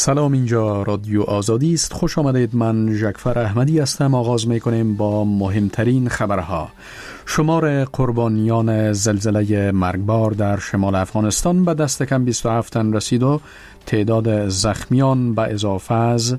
سلام، اینجا رادیو آزادی است. خوش آمدید. من ژکفر احمدی هستم. آغاز میکنیم با مهمترین خبرها. شمار قربانیان زلزله مرگبار در شمال افغانستان به دست کم 27 تن رسید و تعداد زخمیان به اضافه از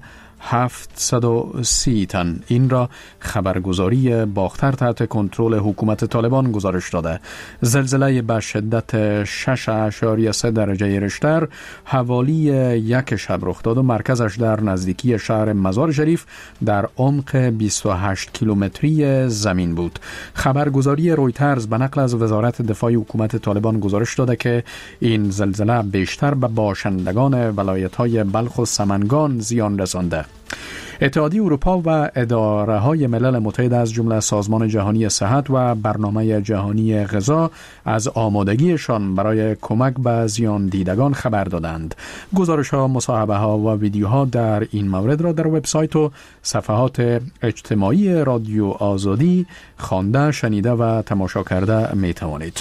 730 تن. این را خبرگزاری باختر تحت کنترل حکومت طالبان گزارش داده. زلزله به شدت 6.3 درجه ریشتر حوالی یک شب رخ داد و مرکزش در نزدیکی شهر مزار شریف در عمق 28 کیلومتری زمین بود. خبرگزاری رویترز به نقل از وزارت دفاع حکومت طالبان گزارش داده که این زلزله بیشتر به باشندگان ولایت‌های بلخ و سمنگان زیان رسانده. اتحادیه اروپا و اداره‌های ملل متحد از جمله سازمان جهانی صحت و برنامه جهانی غذا از آمادگیشان برای کمک به زیان دیدگان خبر دادند. گزارش‌ها، مصاحبه‌ها و ویدیوها در این مورد را در وبسایت و صفحات اجتماعی رادیو آزادی خوانده، شنیده و تماشا کرده می‌توانید.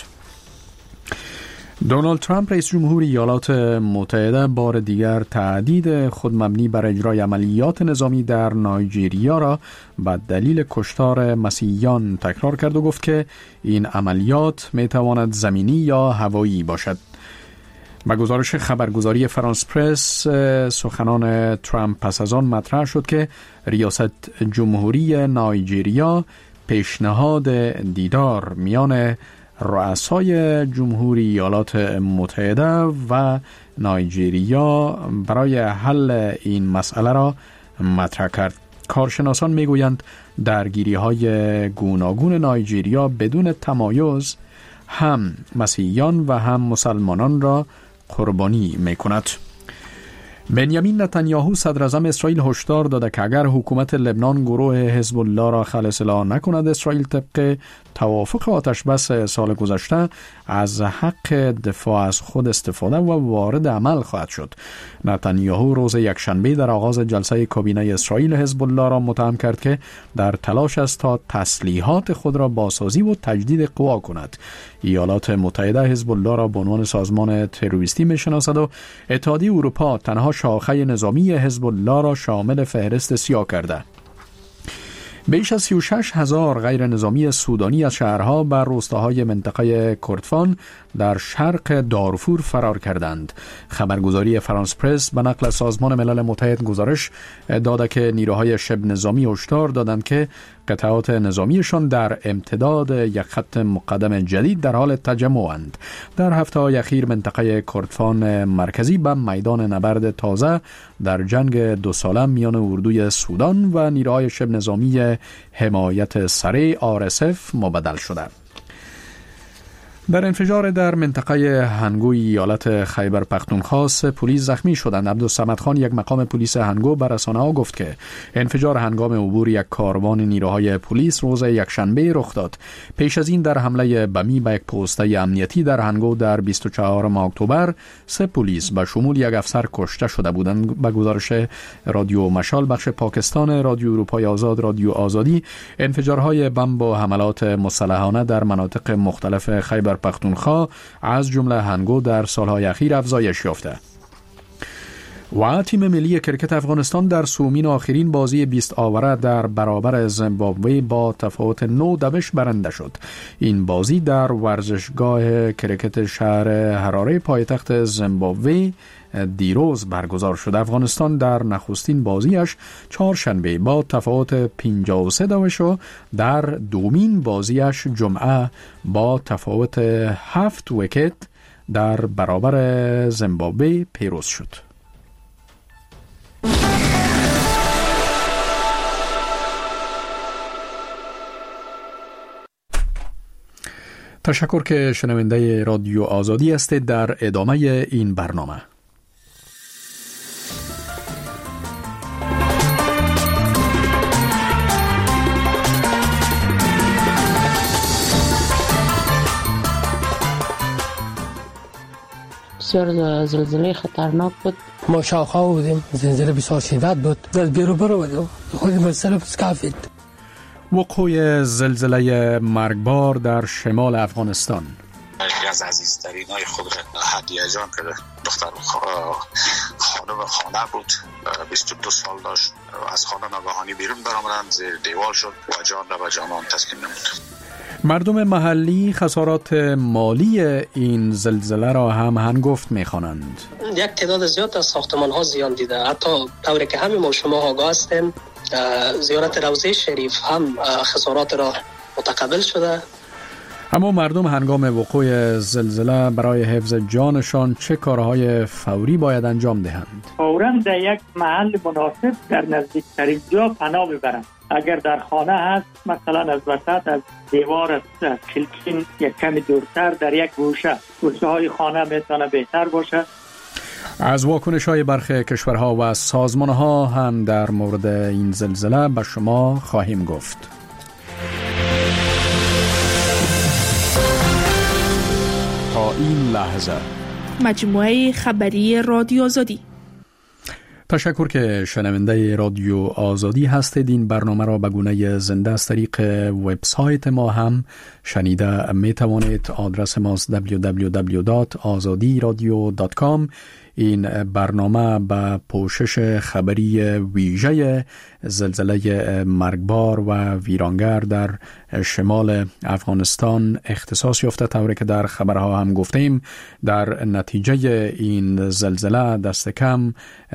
دونالد ترامپ رئیس جمهور ایالات متحده بار دیگر تهدید خود مبنی بر اجرای عملیات نظامی در نایجیریا را به دلیل کشتار مسیحیان تکرار کرد و گفت که این عملیات میتواند زمینی یا هوایی باشد. با گزارش خبرگزاری فرانس پرس، سخنان ترامپ پس از آن مطرح شد که ریاست جمهوری نایجیریا پیشنهاد دیدار میان رؤسای جمهوری ایالات متحده و نایجیریا برای حل این مسئله را مطرح کرد. کارشناسان میگویند درگیری‌های گوناگون نایجیریا بدون تمایز هم مسیحیان و هم مسلمانان را قربانی میکند. بنیامین نتانیاهو صدر اعظم اسرائیل هشدار داده که اگر حکومت لبنان گروه حزب الله را خلع اعلام نکند، اسرائیل طبق توافق آتش بس سال گذشته از حق دفاع از خود استفاده و وارد عمل خواهد شد. نتانیاهو روز یکشنبه در آغاز جلسه کابینه اسرائیل حزب الله را متهم کرد که در تلاش است تا تسلیحات خود را بازسازی و تجدید قوا کند. ایالات متحده حزب الله را به عنوان سازمان تروریستی میشناسد و اتحادیه اروپا تنها شاخه نظامی حزب الله را شامل فهرست سیاه کرده. بیش از 36,000 غیر نظامی سودانی از شهرها و روستاهای منطقه کردفان در شرق دارفور فرار کردند. خبرگزاری فرانس پرس به نقل سازمان ملل متحد گزارش داده که نیروهای شبه نظامی هشدار دادند که قطعات نظامیشان در امتداد یک خط مقدم جدید در حال تجمعند. در هفته‌های اخیر منطقه کردفان مرکزی به میدان نبرد تازه در جنگ 2 ساله میان اردوی سودان و نیروهای شبه نظامی حمایت سریع RSF مبدل شده. در انفجار در منطقه هنگوی ایالت خیبر پختونخوا پلیس زخمی شدند. عبدالصمد خان، یک مقام پلیس هنگو، به رسانه‌ها گفت که انفجار هنگام عبور یک کاروان نیروهای پلیس روز یکشنبه رخ داد. پیش از این در حمله بمی به یک پوسته امنیتی در هنگو در 24 اکتبر 3 پلیس به شمول یک افسر کشته شده بودند. به گزارش رادیو مشال بخش پاکستان رادیو اروپای آزاد رادیو آزادی، انفجارهای بم با حملات مسلحانه در مناطق مختلف خیبر پختونخوا از جمله هنگو در سالهای اخیر افزایش یافته. و تیم ملی کرکت افغانستان در سومین آخرین بازی 20 آوره در برابر زیمبابوه با تفاوت 9 دوش برنده شد. این بازی در ورزشگاه کرکت شهر حراره پایتخت زیمبابوه دیروز برگزار شد. افغانستان در نخستین بازیش چهارشنبه با تفاوت 53 دوش و در دومین بازیش جمعه با تفاوت 7 ویکت در برابر زیمبابوه پیروز شد. تشکر که شنونده رادیو آزادی هستید. در ادامه این برنامه بسیار زلزله خطرناک بود. ما شاخه بودیم، زلزله بسیار شدید بود. از بیرو برو بودیم، خود مسئله بسکافید. وقوع زلزله مرگبار در شمال افغانستان. از عزیزترین های خود هدیه جان که دختر خانم صاحب خانه بود، 22 سال داشت. از خانه ناگهانی بیرون برآمدند، زیر دیوار شد و جان را به جانان تسلیم نمود. مردم محلی خسارات مالی این زلزله را هم هنگفت می‌خوانند. یک تعداد زیاد از ساختمان‌ها زیان دیده. حتی طوری که همه ما شما آگاه هستیم، زیارت روضه شریف هم خسارات را متقبل شده. اما مردم هنگام وقوع زلزله برای حفظ جانشان چه کارهای فوری باید انجام دهند؟ فوراً در یک محل مناسب در نزدیکترین جا پناه ببرند. اگر در خانه هست، مثلا از وسط از دیوار از کلکین یک کمی دورتر در یک گوشه های خانه میتونه بهتر باشه. از واکنش‌های برخی کشورها و سازمان‌ها هم در مورد این زلزله به شما خواهیم گفت. تا این لحظه مجموعه خبری رادیو آزادی. تشکر که شنونده رادیو آزادی هستید. این برنامه را به گونه زنده از طریق وبسایت ما هم شنیده می توانید. آدرس ماست www.azadiradio.com. این برنامه به پوشش خبری ویژه زلزله مرگبار و ویرانگر در شمال افغانستان اختصاص یافته. طوری که در خبرها هم گفتیم، در نتیجه این زلزله دست کم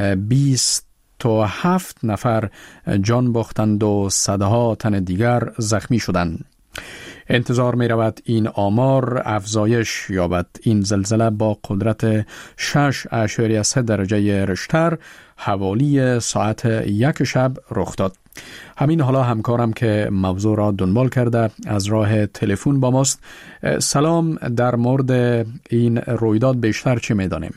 27 نفر جان باختند و صدها تن دیگر زخمی شدند. انتظار می رود این آمار افزایش یابد. این زلزله با قدرت 6.3 درجه ریشتر حوالی ساعت 1 شب رخ داد. همین حالا همکارم که موضوع را دنبال کرده از راه تلفن با ماست. سلام، در مورد این رویداد بیشتر چه می دانیم؟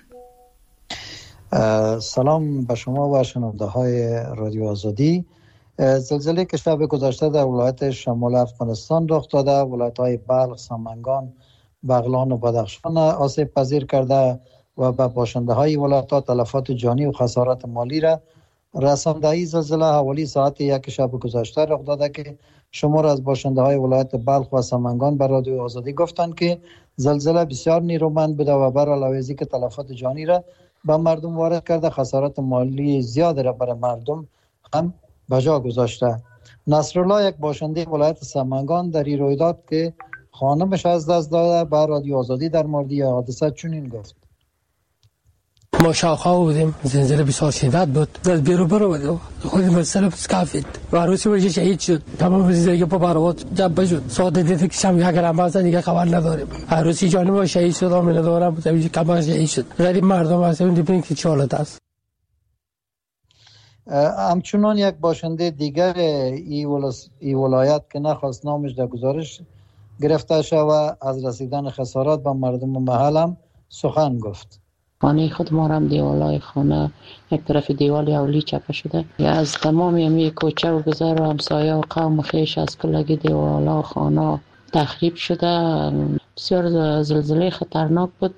سلام به شما و شنونده های رادیو آزادی. زلزله که شب گذشته در ولایت شمال افغانستان رخ داده، ولایت های بلخ، سمنگان، بغلان و بدخشان آسیب پذیر کرده و به باشنده های ولایت ها تلفات جانی و خسارات مالی را رسانده. این زلزله حوالی ساعت 1 شب گذشته رخ داده که شمار از باشنده های ولایت بلخ و سمنگان به رادیو آزادی گفتند که زلزله بسیار نیرومند بوده و بر علاوه از اینکه تلفات جانی را به مردم وارد کرده، خسارات مالی زیاد را برای مردم هم بجا گذاشته. نصرالله، یک باشنده ولایت سمنگان، در این رویداد که خانمش از دست داده به رادیو آزادی در مورد حادثه چنین گفت: ما شاخه بودیم، زلزله بسیار شدید بود، از بیرو برو خود مسئله سکافید و عروسی برش شهید شد. تمام زندگی پا پروات جنبه شد. ساعت دیده که شم یک رمضان دیگه خبر نداریم. عروسی جانم ما شهید شد، آمین ندارم تمیزی کمر شهید شد. غریب مردم هستیم دیدیم که چالت است. همچنان یک باشنده دیگر ای ولایت که نخواست نامش در گزارش گرفته شود از رسیدن خسارات به مردم محل هم سخن گفت. خانه خود ما هم دیوالای خانه یک طرف دیوال اولی چپه شده. از تمام یمی کوچه و گذر و همسایه و قوم خیش از کلگی دیوالا و خانه تخریب شده. بسیار زلزله خطرناک بود.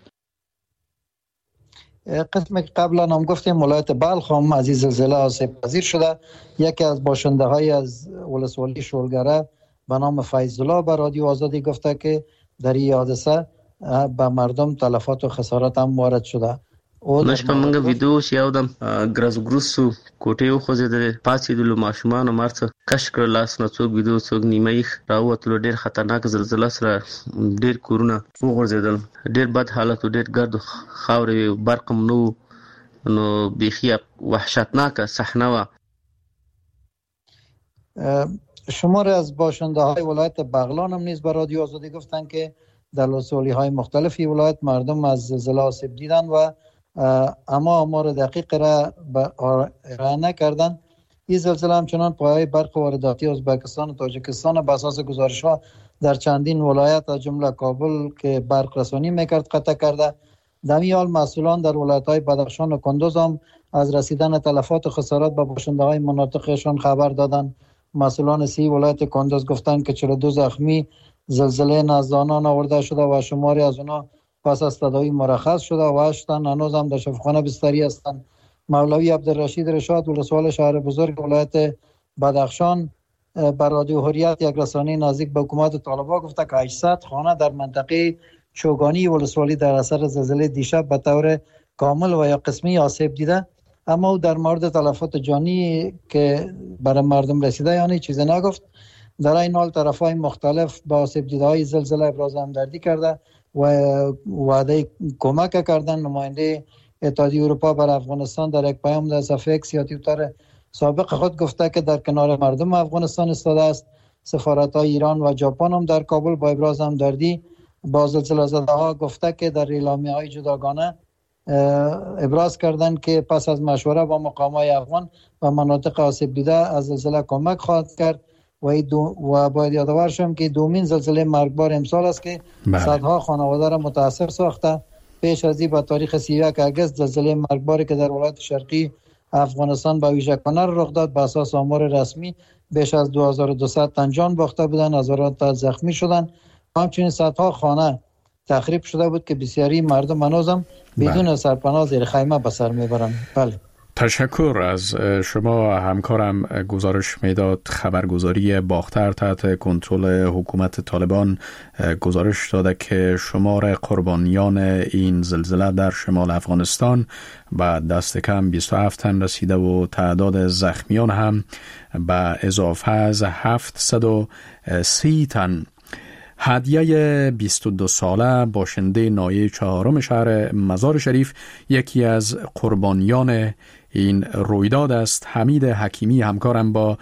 قسمی که قبلا هم گفتیم ولایت بلخ هم از این زلزله آسیب پذیر شده. یکی از باشنده های از ولسوالی شولگره به نام فیض‌الله به رادیو آزادی گفته که در این حادثه به مردم تلفات و خسارات هم وارد شده. نشپه منگه ویدیو شیاودم گرازو گروسو کوټه خوځېدلې پاتېدلو ماشومانو مرڅه کش کړل لاسونه څوک ویدیو څوک نیمه یې راووتلو. ډېر خطرناک زلزله سره ډېر کورونه وغورځېدل. ډېر بد حالت و ډېر ګرد خاورې برق هم نه نو بیخي وحشتناکه صحنه وه. شمار از باشنده های ولایت بغلان هم نیز به رادیو آزادی گفتن که در ولسوالی های مختلفی ولایت مردم از زلزله آسیب دیدن و اما آمار دقیق را ارائه نکردن. این زلزله همچنان پایه برق وارداتی ازبکستان و تاجیکستان به اساس گزارش ها در چندین ولایت از جمله کابل که برق رسانی میکرد قطع کرده. در این حال مسئولان در ولایت های بدخشان و کندوز هم از رسیدن تلفات و خسارات به باشنده های مناطقشان خبر دادند. مسئولان 30 ولایت کندوز گفتند که 42 زخمی زلزله نزدانان آورده شده و شماری از اونا پس از تداوی مرخص شده و 8 تن هنوز هم در شفاخانه بستری هستند. مولوی عبدالرشید رشاد ولسوال شهر بزرگ ولایت بدخشان بر رادیو حریت یک رسانه نزدیک به حکومت طالبان گفته که 800 خانه در منطقه چوگانی ولسوالی در اثر زلزله دیشب به طور کامل و یا قسمی آسیب دیده اما در مورد تلفات جانی که برای مردم رسیده یعنی چیزی نگفت. در این حال طرف‌های مختلف با آسیب دیده‌های زلزله ابراز همدردی کرده و وعده کمک کردن. نماینده اتحادیه اروپا بر افغانستان در یک پیام در صفحه اکس یا توییتر سابق خود گفته که در کنار مردم افغانستان ایستاده است. سفارت‌های ایران و ژاپن هم در کابل با ابراز همدردی با زلزله زده‌ها گفته که در اعلامیه‌های جداگانه ابراز کردند که پس از مشوره با مقام‌های افغان و مناطق آسیب دیده از زلزله کمک خواهد کرد و باید یادآور شم که دومین زلزله مرگبار امسال است که صدها خانواده را متاثر ساخته. پیش از این به تاریخ 31 اگست زلزله مرگباری که در ولایت شرقی افغانستان به ویژه کنر رخ داد به اساس آمار رسمی بیش از 2200 تن جان باخته بودند، هزاران تا زخمی شدند. همچنین صدها خانه تخریب شده بود که بسیاری مردم هنوزم بدون سرپناه زیر خیمه به سر میبرند. بله. تشکر از شما. همکارم گزارش میداد خبرگزاری باختر تحت کنترل حکومت طالبان گزارش داده که شمار قربانیان این زلزله در شمال افغانستان به دست کم 27 تن رسیده و تعداد زخمیان هم به اضافه از 730 تن. هدیه 22 ساله باشنده ناحیه 4 شهر مزار شریف یکی از قربانیان این رویداد است. حمید حکیمی همکارم با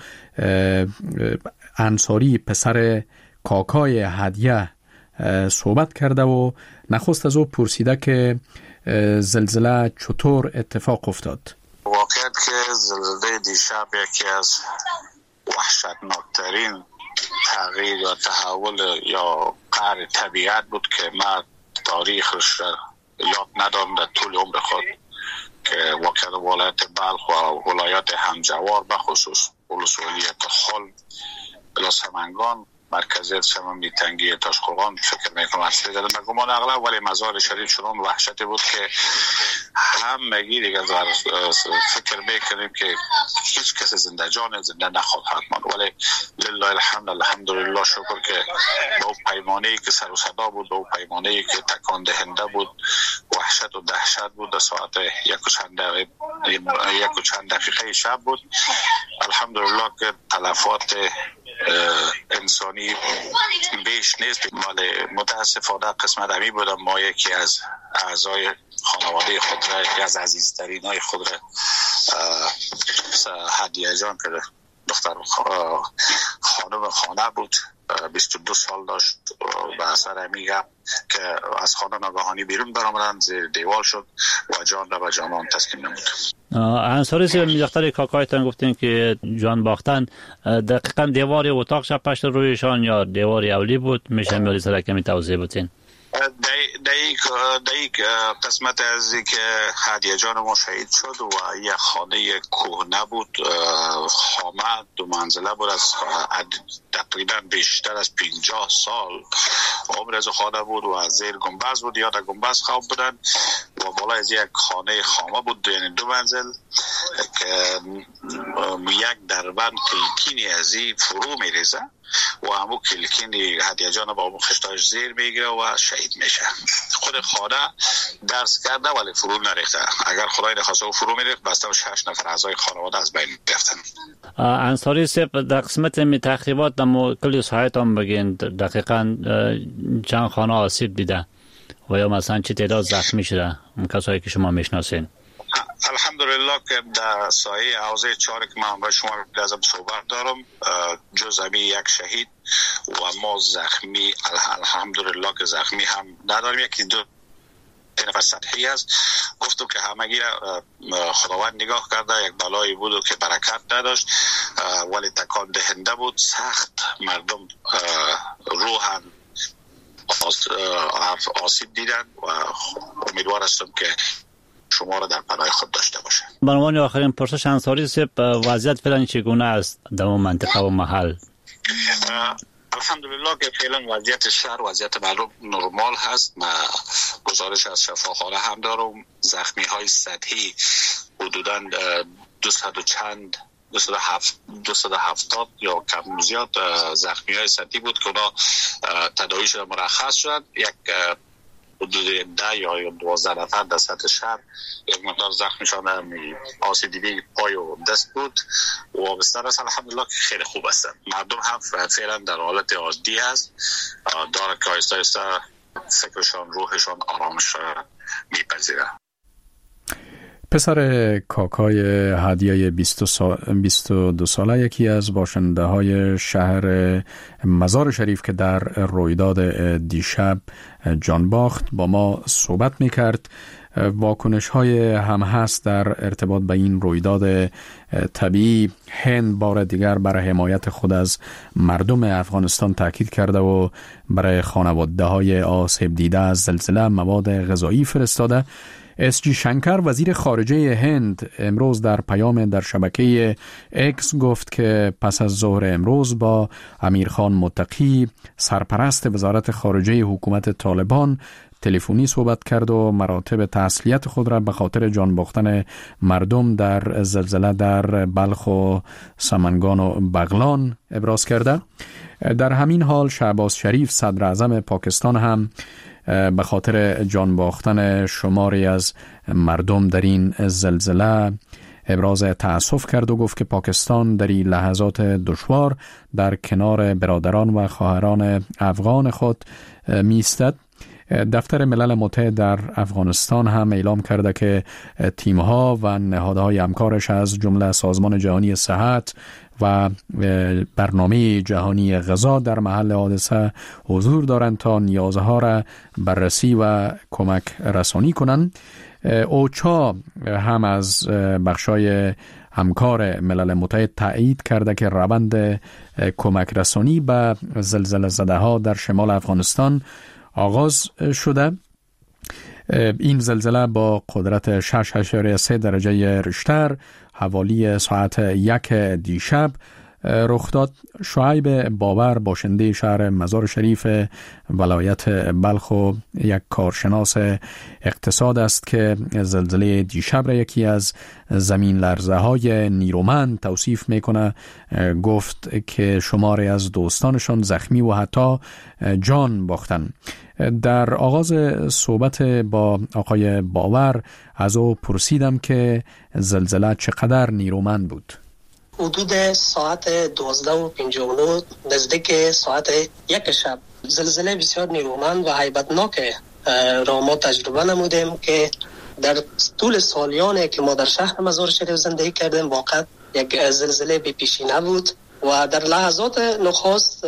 انصاری پسر کاکای هدیه صحبت کرده و نخست از او پرسیده که زلزله چطور اتفاق افتاد. واقعیت که زلزله دیشب یکی از وحشتناکترین تغییر یا تحول یا قهر طبیعت بود که من تاریخش یاد ندارم در طول عمر خود، که واقعا ولایت بلخ و ولایت همجوار بخصوص ولسوالیت خل بلا سمنگان مرکزیت سممی تنگی تاشقرغان فکر میکنم اصلی دادم بگمان اغلب، ولی مزار شریف چنان وحشتی بود که همگی دیگه فکر میکنیم که هیچ کس زنده نخواهد ماند. ولی لله الحمد الحمدلله شکر که با پیمانه‌ای که سر و صدا بود، با پیمانه‌ای که تکان دهنده بود، وحشت و دهشت بود، در ساعت یک و چند دقیقه شب بود. الحمدلله که تلفات انسانی بیش نیست، ولی متاسفانه قسمت همی بودم ما یکی از اعضای خانواده خود را، یکی از عزیزترین های خود را هدیه جان که دختر خانم خانه بود، 22 سال داشت، به اثر میگم که از خانه ناگهانی بیرون برآمدند، زیر دیوال شد و جان را به جانان تسلیم نمود. انصاری سی دختر کاکایتان گفتین که جان باختن، دقیقا دیوار اتاق شب پشت رویشان یا دیوار اولی بود؟ میشه میلی سر کمی توضیح بتین؟ دیگ قسمت از این که هدیه جان ما شهید شد و یک خانه کهنه بود، خامه 2 منزله بود، از تقریبا بیشتر از 50 سال عمر از خانه بود و از زیر گنبز بود یا در گنبز خواب بودن و بالا از یک خانه خامه بود، یعنی 2 منزل که یک دربند کلکینی از این فرو میریزه و همون کلکینی هدیه جان با اون خشتاش زیر میگیره و شهید میشه. خود خانه درس کرده ولی فرو نریخته، اگر خدای نخواسته فرو میریخت بسته 6 نفر اعضای خانواده از بین رفتن. انصاری صاحب در قسمت می تخریبات در کلی سایت هم بگین دقیقاً چند خانه آسیب دیده و یا مثلا چه تعداد زخمی شده کسایی که شما میشناسین؟ الحمدلله که در سایه حوزه 4 که من با شما لازم صحبت دارم، جز همی یک شهید و ما زخمی الحمدلله که زخمی هم نداریم. یکی 2 نفر سطحی است. گفتم که همگی خداوند نگاه کرده، یک بلایی بود که برکت نداشت ولی تکان دهنده بود، سخت مردم روحاً آسیب دیدن و امیدوار هستم که شما را در پناه خود داشته باشه. به عنوان آخرین پرسش انصاری صاحب، وضعیت فعلا چگونه است در اون منطقه و محل؟ الحمدلله که فعلا وضعیت شهر وضعیت مردم نرمال هست. من گزارش از شفاخانه هم دارم، زخمی های سطحی حدوداً 270 یا کم زیاد زخمی های سطحی بود که اونا تداویش مرخص شد. یک حدود 10 یا 12 نفر در سطح شهر یک مقدار زخمشان آسیبی پای و دست بود و بستر است. الحمدلله که خیلی خوب هستند. مردم هم فعلا در حالت عادی است، داره که آیسته آیسته فکرشان روحشان آرامش میپذیره. پسر کاکای هدیه 22 ساله یکی از باشنده های شهر مزار شریف که در رویداد دیشب جان باخت با ما صحبت میکرد. واکنش های هم هست در ارتباط به این رویداد طبیعی. هند بار دیگر برای حمایت خود از مردم افغانستان تاکید کرده و برای خانواده های آسیب دیده از زلزله مواد غذایی فرستاده. اس.جی. شنکر وزیر خارجه هند امروز در پیام در شبکه اکس گفت که پس از ظهر امروز با امیرخان متقی سرپرست وزارت خارجه حکومت طالبان تلفنی صحبت کرد و مراتب تسلیت خود را به خاطر جان باختن مردم در زلزله در بلخ و سمنگان و بغلان ابراز کرده. در همین حال شهباز شریف صدر اعظم پاکستان هم به خاطر جان باختن شماری از مردم در این زلزله ابراز تأسف کرد و گفت که پاکستان در این لحظات دشوار در کنار برادران و خواهران افغان خود می‌ایستد. دفتر ملل متحد در افغانستان هم اعلام کرده که تیم‌ها و نهادهای همکارش از جمله سازمان جهانی صحت و برنامه جهانی غذا در محل حادثه حضور دارند تا نیازها را بررسی و کمک رسانی کنند. اوچا هم از بخشای همکار ملل متحد تایید کرده که روند کمک رسانی به زلزله زده ها در شمال افغانستان آغاز شده. این زلزله با قدرت 6.3 درجه ریشتر حوالی ساعت 1 دیشب رخ داد. شعیب باور باشنده شهر مزار شریف ولایت بلخ و یک کارشناس اقتصاد است که زلزله دیشب را یکی از زمین لرزه های نیرومند توصیف میکنه. گفت که شماری از دوستانشان زخمی و حتی جان باختن. در آغاز صحبت با آقای باور از او پرسیدم که زلزله چقدر نیرومند بود. حدود ساعت 12:59 نزدیک ساعت 1 شب زلزله بسیار نیرومند و هیبتناک را ما تجربه نمودیم که در طول سالیانی که ما در شهر مزار شریف زندگی کردیم واقعا یک زلزله بی پیشینه بود و در لحظات نخست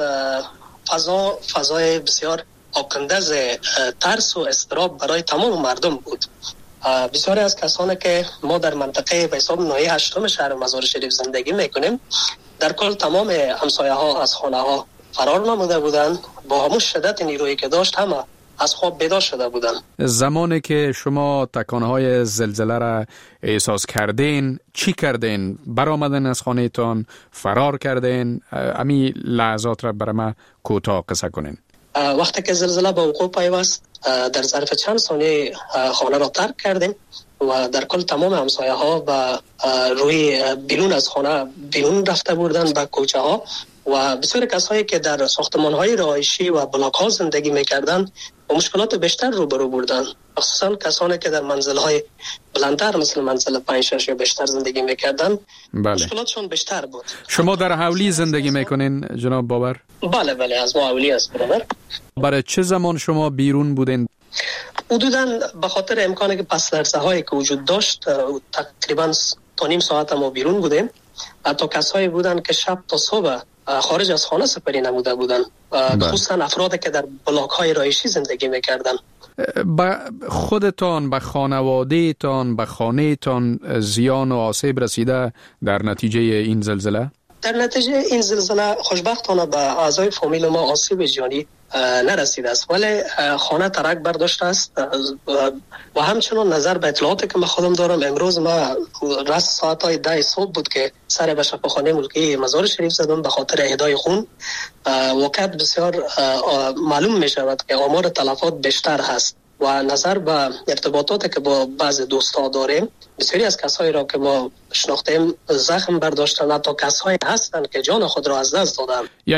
فضای بسیار آکنده از ترس و اضطراب برای تمام مردم بود. بسیاری از کسانی که ما در منطقه به حساب ناحیه 8 شهر مزار شریف زندگی میکنیم در کل تمام همسایه ها از خانه ها فرار نموده بودند. با همون شدت نیرویی که داشت همه از خواب بیدار شده بودند. زمانی که شما تکانهای زلزله را احساس کردین چی کردین؟ برآمدن از خانه تان، فرار کردین؟ امی لحظات را برای ما کوتاه قصه کنین. وقتی که زلزله به وقوع پیوست در ظرف چند ثانیه خانه را ترک کردیم و در کل تمام همسایه ها و روی بیرون از خانه بیرون رفته بودند به کوچه ها و بسیار کسایی که در ساختمان های رهایشی و بلاک ها زندگی میکردند و مشکلات بیشتر روبرو بودند، خصوصا کسانی که در منزل های بلندتر مثل منزل 5-6 یا بیشتر زندگی میکردند. بله. مشکلاتشون بیشتر بود. شما در حولی زندگی میکنین جناب باور؟ بله از ما حولی است برادر. برای چه زمان شما بیرون بودین؟ حدوداً به خاطر امکانی که پس لرزه هایی که وجود داشت تقریباً تا نیم ساعت ما بیرون بودیم. حتی کسایی بودن که شب تا صبح خارج از خانه سپری نموده بودن، خصوصا افرادی که در بلاک های رهایشی زندگی میکردن. به خودتان، به خانواده تان، به خانه تان زیان و آسیب رسیده در نتیجه این زلزله؟ در نتیجه این زلزله خوشبختانه به اعضای فامیل ما آسیب جانی نرسیده است، ولی خانه ترک برداشته است و همچنان نظر به اطلاعاتی که من خودم دارم امروز ما رس ساعت 10 صبح بود که سر به شفاخانه ملکی مزار شریف زدم به خاطر اهدای خون. واقعا بسیار معلوم می شود که آمار تلفات بیشتر هست و نظر به ارتباطاتی که با بعض دوستا داریم بسیاری از کسایی را که ما شناختیم زخم برداشتن، حتی کسایی هستند که جان خود را از دست دادن. یعنی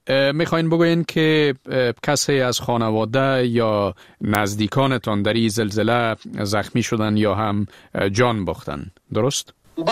میخواین بگوین که کسی از خانواده یا نزدیکانتان در این زلزله زخمی شدن یا هم جان باختن، درست؟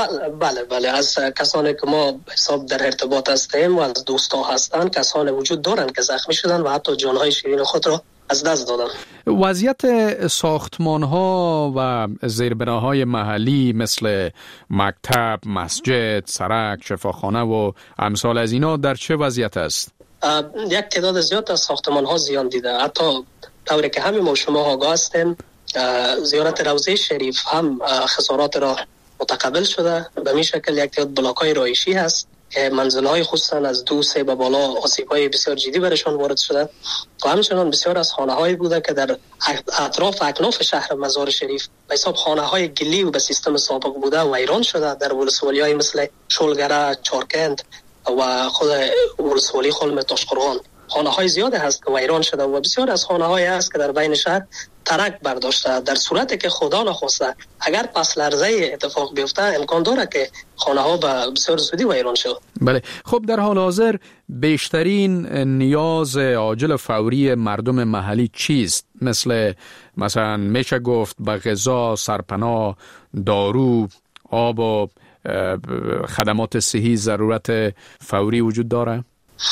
بله از کسانی که ما حساب در ارتباط هستیم و از دوستا هستن کسانی وجود دارن که زخمی شدن و حتی جانهای شیرین خود را از دست دادن. وضعیت ساختمان ها و زیربناهای محلی مثل مکتب، مسجد، سرک، شفاخانه و امثال از اینا در چه وضعیت است؟ یک تعداد زیاد از ساختمان ها زیان دیده. حتی طوری که همه ما شما آگاه هستیم زیارت روضه شریف هم خسارات را متقبل شده. به می شکل یک تعداد بلاک های رایشی هست که منزل های خصوصا از 2-3 به بالا آسیب های بسیار جدی برشان وارد شده و همچنان بسیار از خانه هایی بوده که در اطراف اکناف شهر مزار شریف به حساب خانه های گلی و به سیستم سابق بوده و ویران شده. در ولسوالی های مثل شولگره، چارکند و خود ولسوالی خلم تاشقرغان خانه های زیاده هست که ویران شده و بسیار از خانه های هست که در بین شهر ترک برداشته. در صورتی که خدا نخواسته اگر پس لرزه اتفاق بیفته امکان داره که خانه ها به بسیار زودی ویران شد. بله، خب در حال حاضر بیشترین نیاز عاجل فوری مردم محلی چیست؟ مثلا میشه گفت به غذا، سرپناه، دارو، آب و خدمات صحی ضرورت فوری وجود داره؟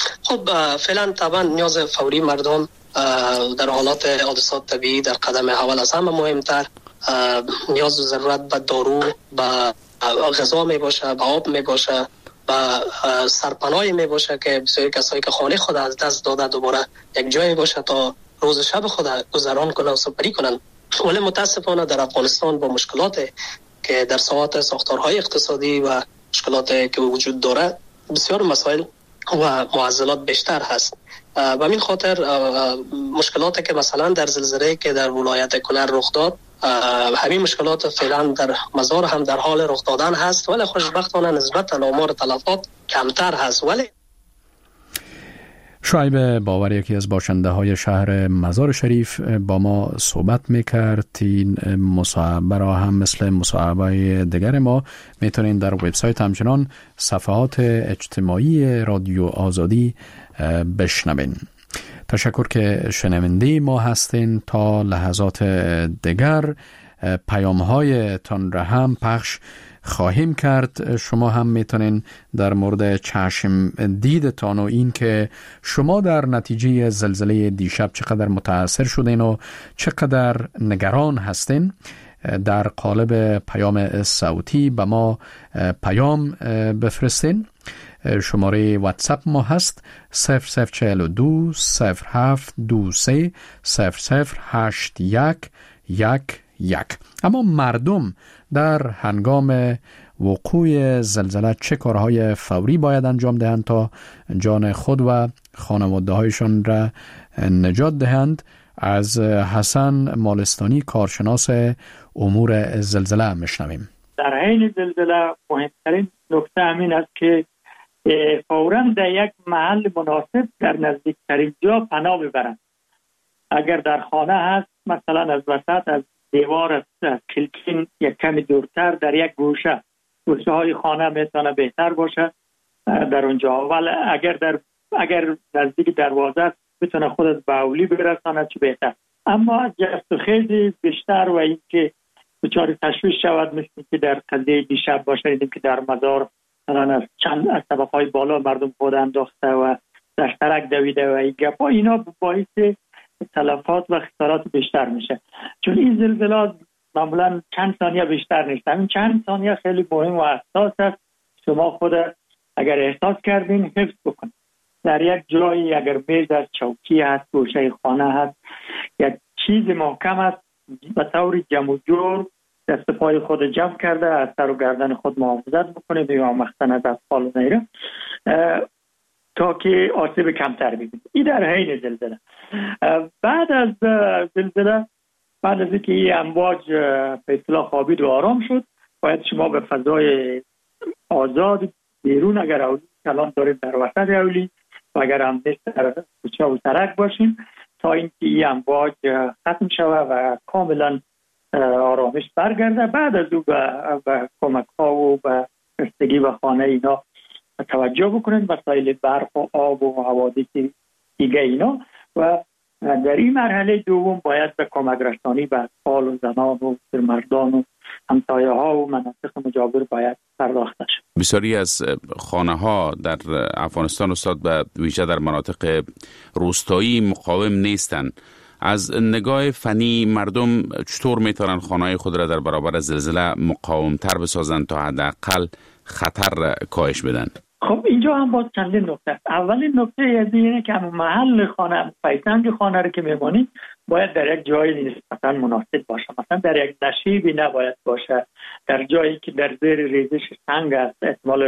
خب فعلا طبعا نیاز فوری مردم در حالات حادثات طبیعی در قدم اول از همه مهمتر نیاز و ضرورت به دارو، به غذا می باشه، به آب می باشه، به سرپناهی می باشه که بسیاری کسایی که خانه خود از دست داده دوباره یک جایی باشه تا روز شب خود گذران کنن و سپری کنن. ولی متاسفانه در افغانستان با مشکلات که در ساحت ساختارهای اقتصادی و مشکلاتی که وجود داره بسیار مسائل و معضلات بیشتر هست. و این خاطر مشکلاتی که مثلا در زلزله که در ولایت کنر رخ داد همین مشکلات فعلا در مزار هم در حال رخ دادن هست ولی خوشبختانه نسبت آمار تلفات کمتر هست. ولی شعیب باور یکی از باشنده های شهر مزار شریف با ما صحبت میکرد. این مصاحبه را هم مثل مصاحبه دیگر ما میتونین در وبسایت همچنان صفحات اجتماعی رادیو آزادی بشنوین. تشکر که شنونده ما هستین. تا لحظات دیگر پیام های تان را هم پخش خواهیم کرد. شما هم میتونین در مورد چشم دیدتان و این که شما در نتیجه زلزله دیشب چقدر متاثر شدین و چقدر نگران هستین در قالب پیام صوتی به ما پیام بفرستین. شماره واتساپ ما هست 0042 0723 008111. اما مردم در هنگام وقوع زلزله چه کارهای فوری باید انجام دهند تا جان خود و خانواده هایشان را نجات دهند؟ از حسن مالستانی کارشناس امور زلزله میشنویم. در حین زلزله مهمترین نکته همین است که فوراً در یک محل مناسب در نزدیکترین جا پناه ببرند. اگر در خانه هست مثلا از وسط از دیوار از کلکین یک کمی دورتر در یک گوشه های خانه میتونه بهتر باشه در اونجا. ولی اگر نزدیک دروازه است میتونه خودت به اولی برسانه چه بهتر. اما جست و خیز بیشتر و اینکه بچاری تشویش شود مثل که در قضیه دیشب باشه دیدیم که در مزار از چند از طبقهای بالا مردم خود انداخته و در سرک دویده و این گپا اینا باعث تلفات و خسارات بیشتر میشه. چون این زلزلات معمولا چند ثانیه بیشتر نیست. همین چند ثانیه خیلی مهم و حساس است. شما خود اگر احساس کردین حفظ بکنید. در یک جایی اگر میز است، چوکی هست، گوشه خانه هست، یک چیز محکم است به طور جمع و جور دست پای خود جمع کرده از سر و گردن خود محافظت بکنید یا مخصوصا از اطفال و غیره تا که آسیب کمتر ببینید. این در حین زلزله. بعد از زلزله، بعد از اینکه این امواج به اصطلاح خوابید و آرام شد، باید شما به فضای آزاد بیرون اگر اولی کلان دارید در وسط اولی و اگر هم در کوچه و سرک باشیم تا اینکه این امواج ختم شود و کاملا آرامش برگرده. بعد از او به کمک ها و به رسیدگی به خانه اینا توجه بکنید، مسائل برق و آب و حوادث دیگه اینا. و در این مرحله دوم باید به کمک رسانی به اطفال و زنان و مردان و همسایه ها و مناطق مجاور باید پرداخته شد. بسیاری از خانه ها در افغانستان استاد به ویژه در مناطق روستایی مقاوم نیستند. از نگاه فنی مردم چطور میتونن خانه‌های خود را در برابر زلزله مقاوم‌تر بسازند تا حداقل خطر کاهش بدن؟ خب اینجا هم باز چندین نکته است. اولین نکته اینه که محل خانه، پایتنگ خانه رو که میمونید باید در یک جای نسبتاً مناسب باشه. مثلا در یک نشیبی نباید باشه، در جایی که در زیر ریزش سنگ است، احتمال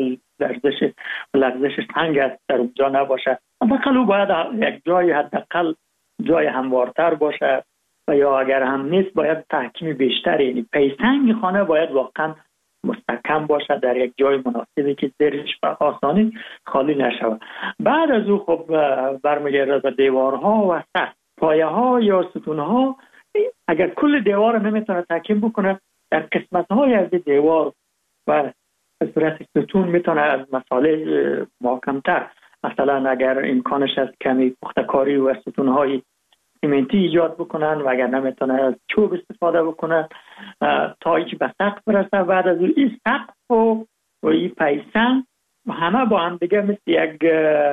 لرزش سنگ است در اونجا نباشه. حداقل باید یک جای حداقل جای هموارتر باشه و یا اگر هم نیست باید تحکیم بیشتر، یعنی پیسنگ خانه باید واقعا مستحکم باشه در یک جای مناسبی که زیرش به آسانی خالی نشود. بعد از او خب برمیگرده به دیوارها و سقف، پایه ها یا ستون ها. اگر کل دیوار نمیتونه تحکیم بکنه، در قسمت های از دیوار و صورت ستون میتونه از مسائل محکمتر، مثلا اگر امکانش از کمی پختکاری و ستون های سیمنتی ایجاد بکنن و اگر نمیتونه از چوب استفاده بکنن تا اینکه به سقف برسه. بعد از این سقف و این پیسن همه با هم دیگه مثل یک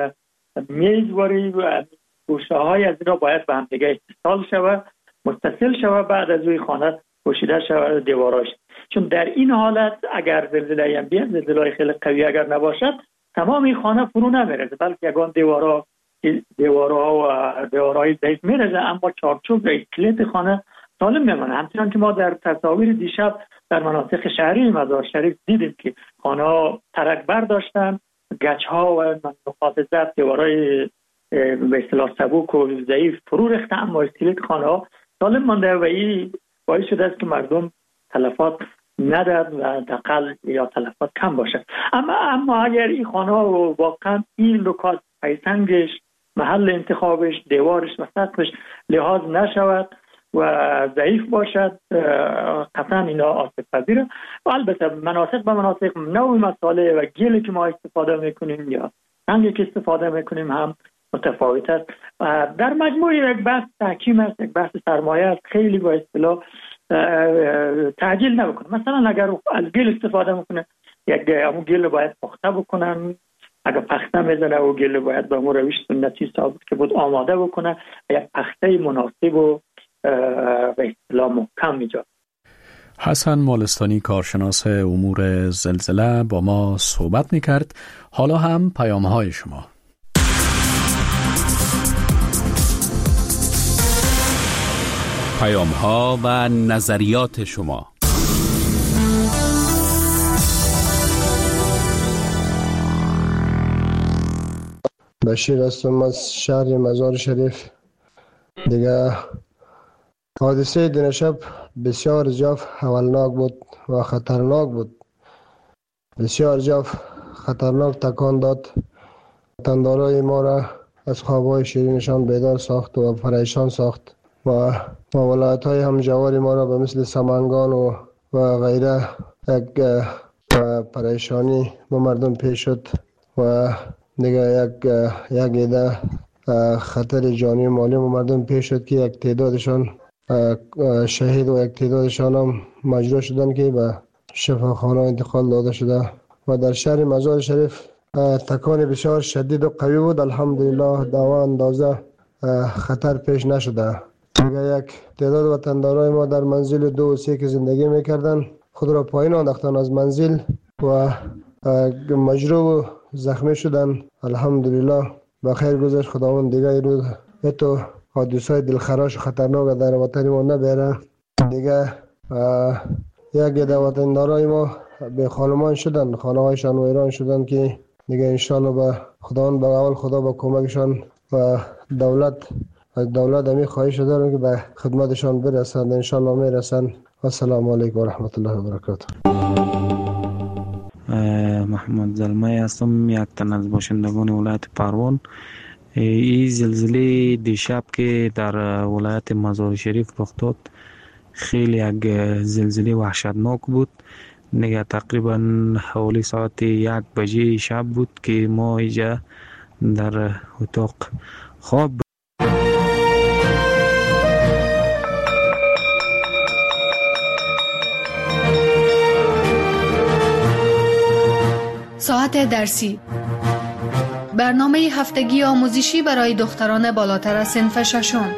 میزواری و گوشه های از اینا باید به هم دیگه اتصال شود، متصل شود. بعد از این خانه پوشیده شود دیواراش، چون در این حالت اگر زلزله هم بیاد، زلزله خیلی قوی اگر نباشد، تمام این خانه فرو نمیرسه، بلکه یگان دیوارها و دیوارهای ضعیف میرسه، اما چارچوب و کلید خانه سالم میمونه. همچنان که ما در تصاویر دیشب در مناطق شهری مزار شریف دیدیم که خانه ها ترک برداشتن، گچ ها و نقاط ضعف دیوارهای به اصطلاح سبوک و ضعیف فرو ریخته، اما کلید خانه ها سالم مانده و این باعث شده است که مردم تلفات ندارد و حداقل یا تلفات کم باشه. اما اگر این خانه ها واقعا این نکات، پیسنگش، محل انتخابش، دیوارش و سقفش لحاظ نشود و ضعیف باشد، قطعا اینا آسیب پذیره. و البته مناطق به مناطق نوع مساله و گلی که ما استفاده میکنیم یا سنگی که استفاده میکنیم هم متفاوت است. در مجموع یک بحث تحکیم است، یک بحث سرمایه است. خیلی با اصطلاح تعجیل نبکنه. مثلا اگر از گل استفاده میکنه، یک همون گل باید پخته بکنن، اگر پخته میزنه و گل باید به امور روش سنتی ثابت که بود آماده بکنه، یک پخته مناسب و به اصطلاح محکم ایجاد. حسن مالستانی، کارشناس امور زلزله، با ما صحبت میکرد. حالا هم پیام‌های شما. پیام‌ها و نظریات شما. بشیر هستم از شهر مزار شریف. دیگه حادثه دنشب بسیار جاف حولناک بود و خطرناک بود. بسیار جاف خطرناک تکان داد. وطندارای ما را از خوابهای شیرینشان بیدار ساخت و پریشان ساخت و ولایت‌های همجوار ما را به مثل سمنگان و غیره یک پریشانی به مردم پیش شد و دیگه یک ایده خطر جانی و مالی به مردم پیش شد که یک تعدادشان شهید و یک تعدادشان هم مجروح شدن که به شفاخانه انتقال داده شده. و در شهر مزار شریف تکان بسیار شدید و قوی بود. الحمدلله دوا اندازه خطر پیش نشده. دیگه یک تعداد وطندارای ما در منزل 2 و 3 که زندگی میکردن خود را پایین انداختن از منزل و مجروح و زخمی شدن. الحمدلله بخیر گذشت. خداوند دیگه روز تو حادثه‌های دلخراش و خطرناک در وطن ما نبره. دیگه یک عده وطندارای ما به خانمان شدن، خانه هایشان ویران شدن که دیگه انشالله به خداوند به اول خدا با کمکشان و دولت همی خواهش دارم که به خدمتشان برسند. انشالله میرسند. السلام علیکم و رحمت الله و برکاته. محمد زلمه هستم، یک تن از باشندگان ولایت پروان. این زلزله دیشب که در ولایت مزار شریف رخ داد خیلی یک زلزله وحشتناک بود. دیگه تقریبا حوالی ساعت 1 بجه شب بود که ما اینجا در اتاق خواب ساعت درسی، برنامه هفتگی آموزشی برای دختران بالاتر از صنف ششم.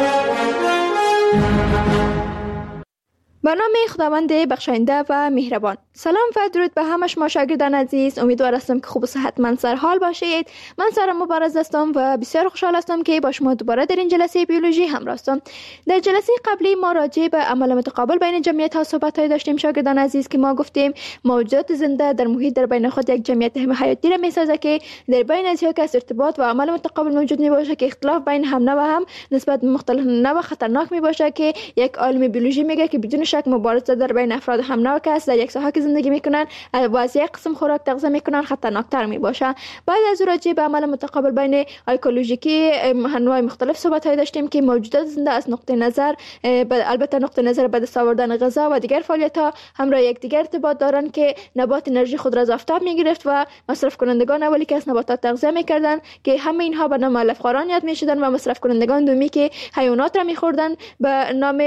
برنامه خداوند بخشاینده و مهربان. سلام و درود به همه شما شاگردان عزیز. امیدوار هستم که خوب و صحتمند سرحال باشید. من سارا مبارز هستم و بسیار خوشحال هستم که با شما دوباره در این جلسه بیولوژی همراه هستم. در جلسه قبلی ما راجع به عمل متقابل بین جمعیت ها صحبت‌هایی داشتیم شاگردان عزیز که ما گفتیم موجودات زنده در محیط در بین خود یک جمعیت حیاتی را می‌سازه که در بین ازها که ارتباط و عمل متقابل موجود می‌باشه که اختلاف بین هم نوع هم نسبت به مختلف نوع خطرناک می‌باشه که یک عالم بیولوژی میگه که بدون شک مبارزه در بین افراد هم نوع که در یک ساحه که زندگی میکنن و از یک قسم خوراک تغذیه میکنن خطرناکتر میباشه. بعد از راجع به عمل متقابل بین اکولوژیکی انواع مختلف صحبت های داشتیم که موجودات زنده از نقطه نظر البته نقطه نظر به دست آوردن غذا و دیگر فعالیت ها همراه یکدیگر ارتباط دارند که نبات انرژی خود را از آفتاب میگرفت و مصرف کنندگان اولی که از نباتات تغذیه میکردن که همه اینها به نام علفخواران یاد میشدن و مصرف کنندگان دومی که حیوانات را میخوردن به نام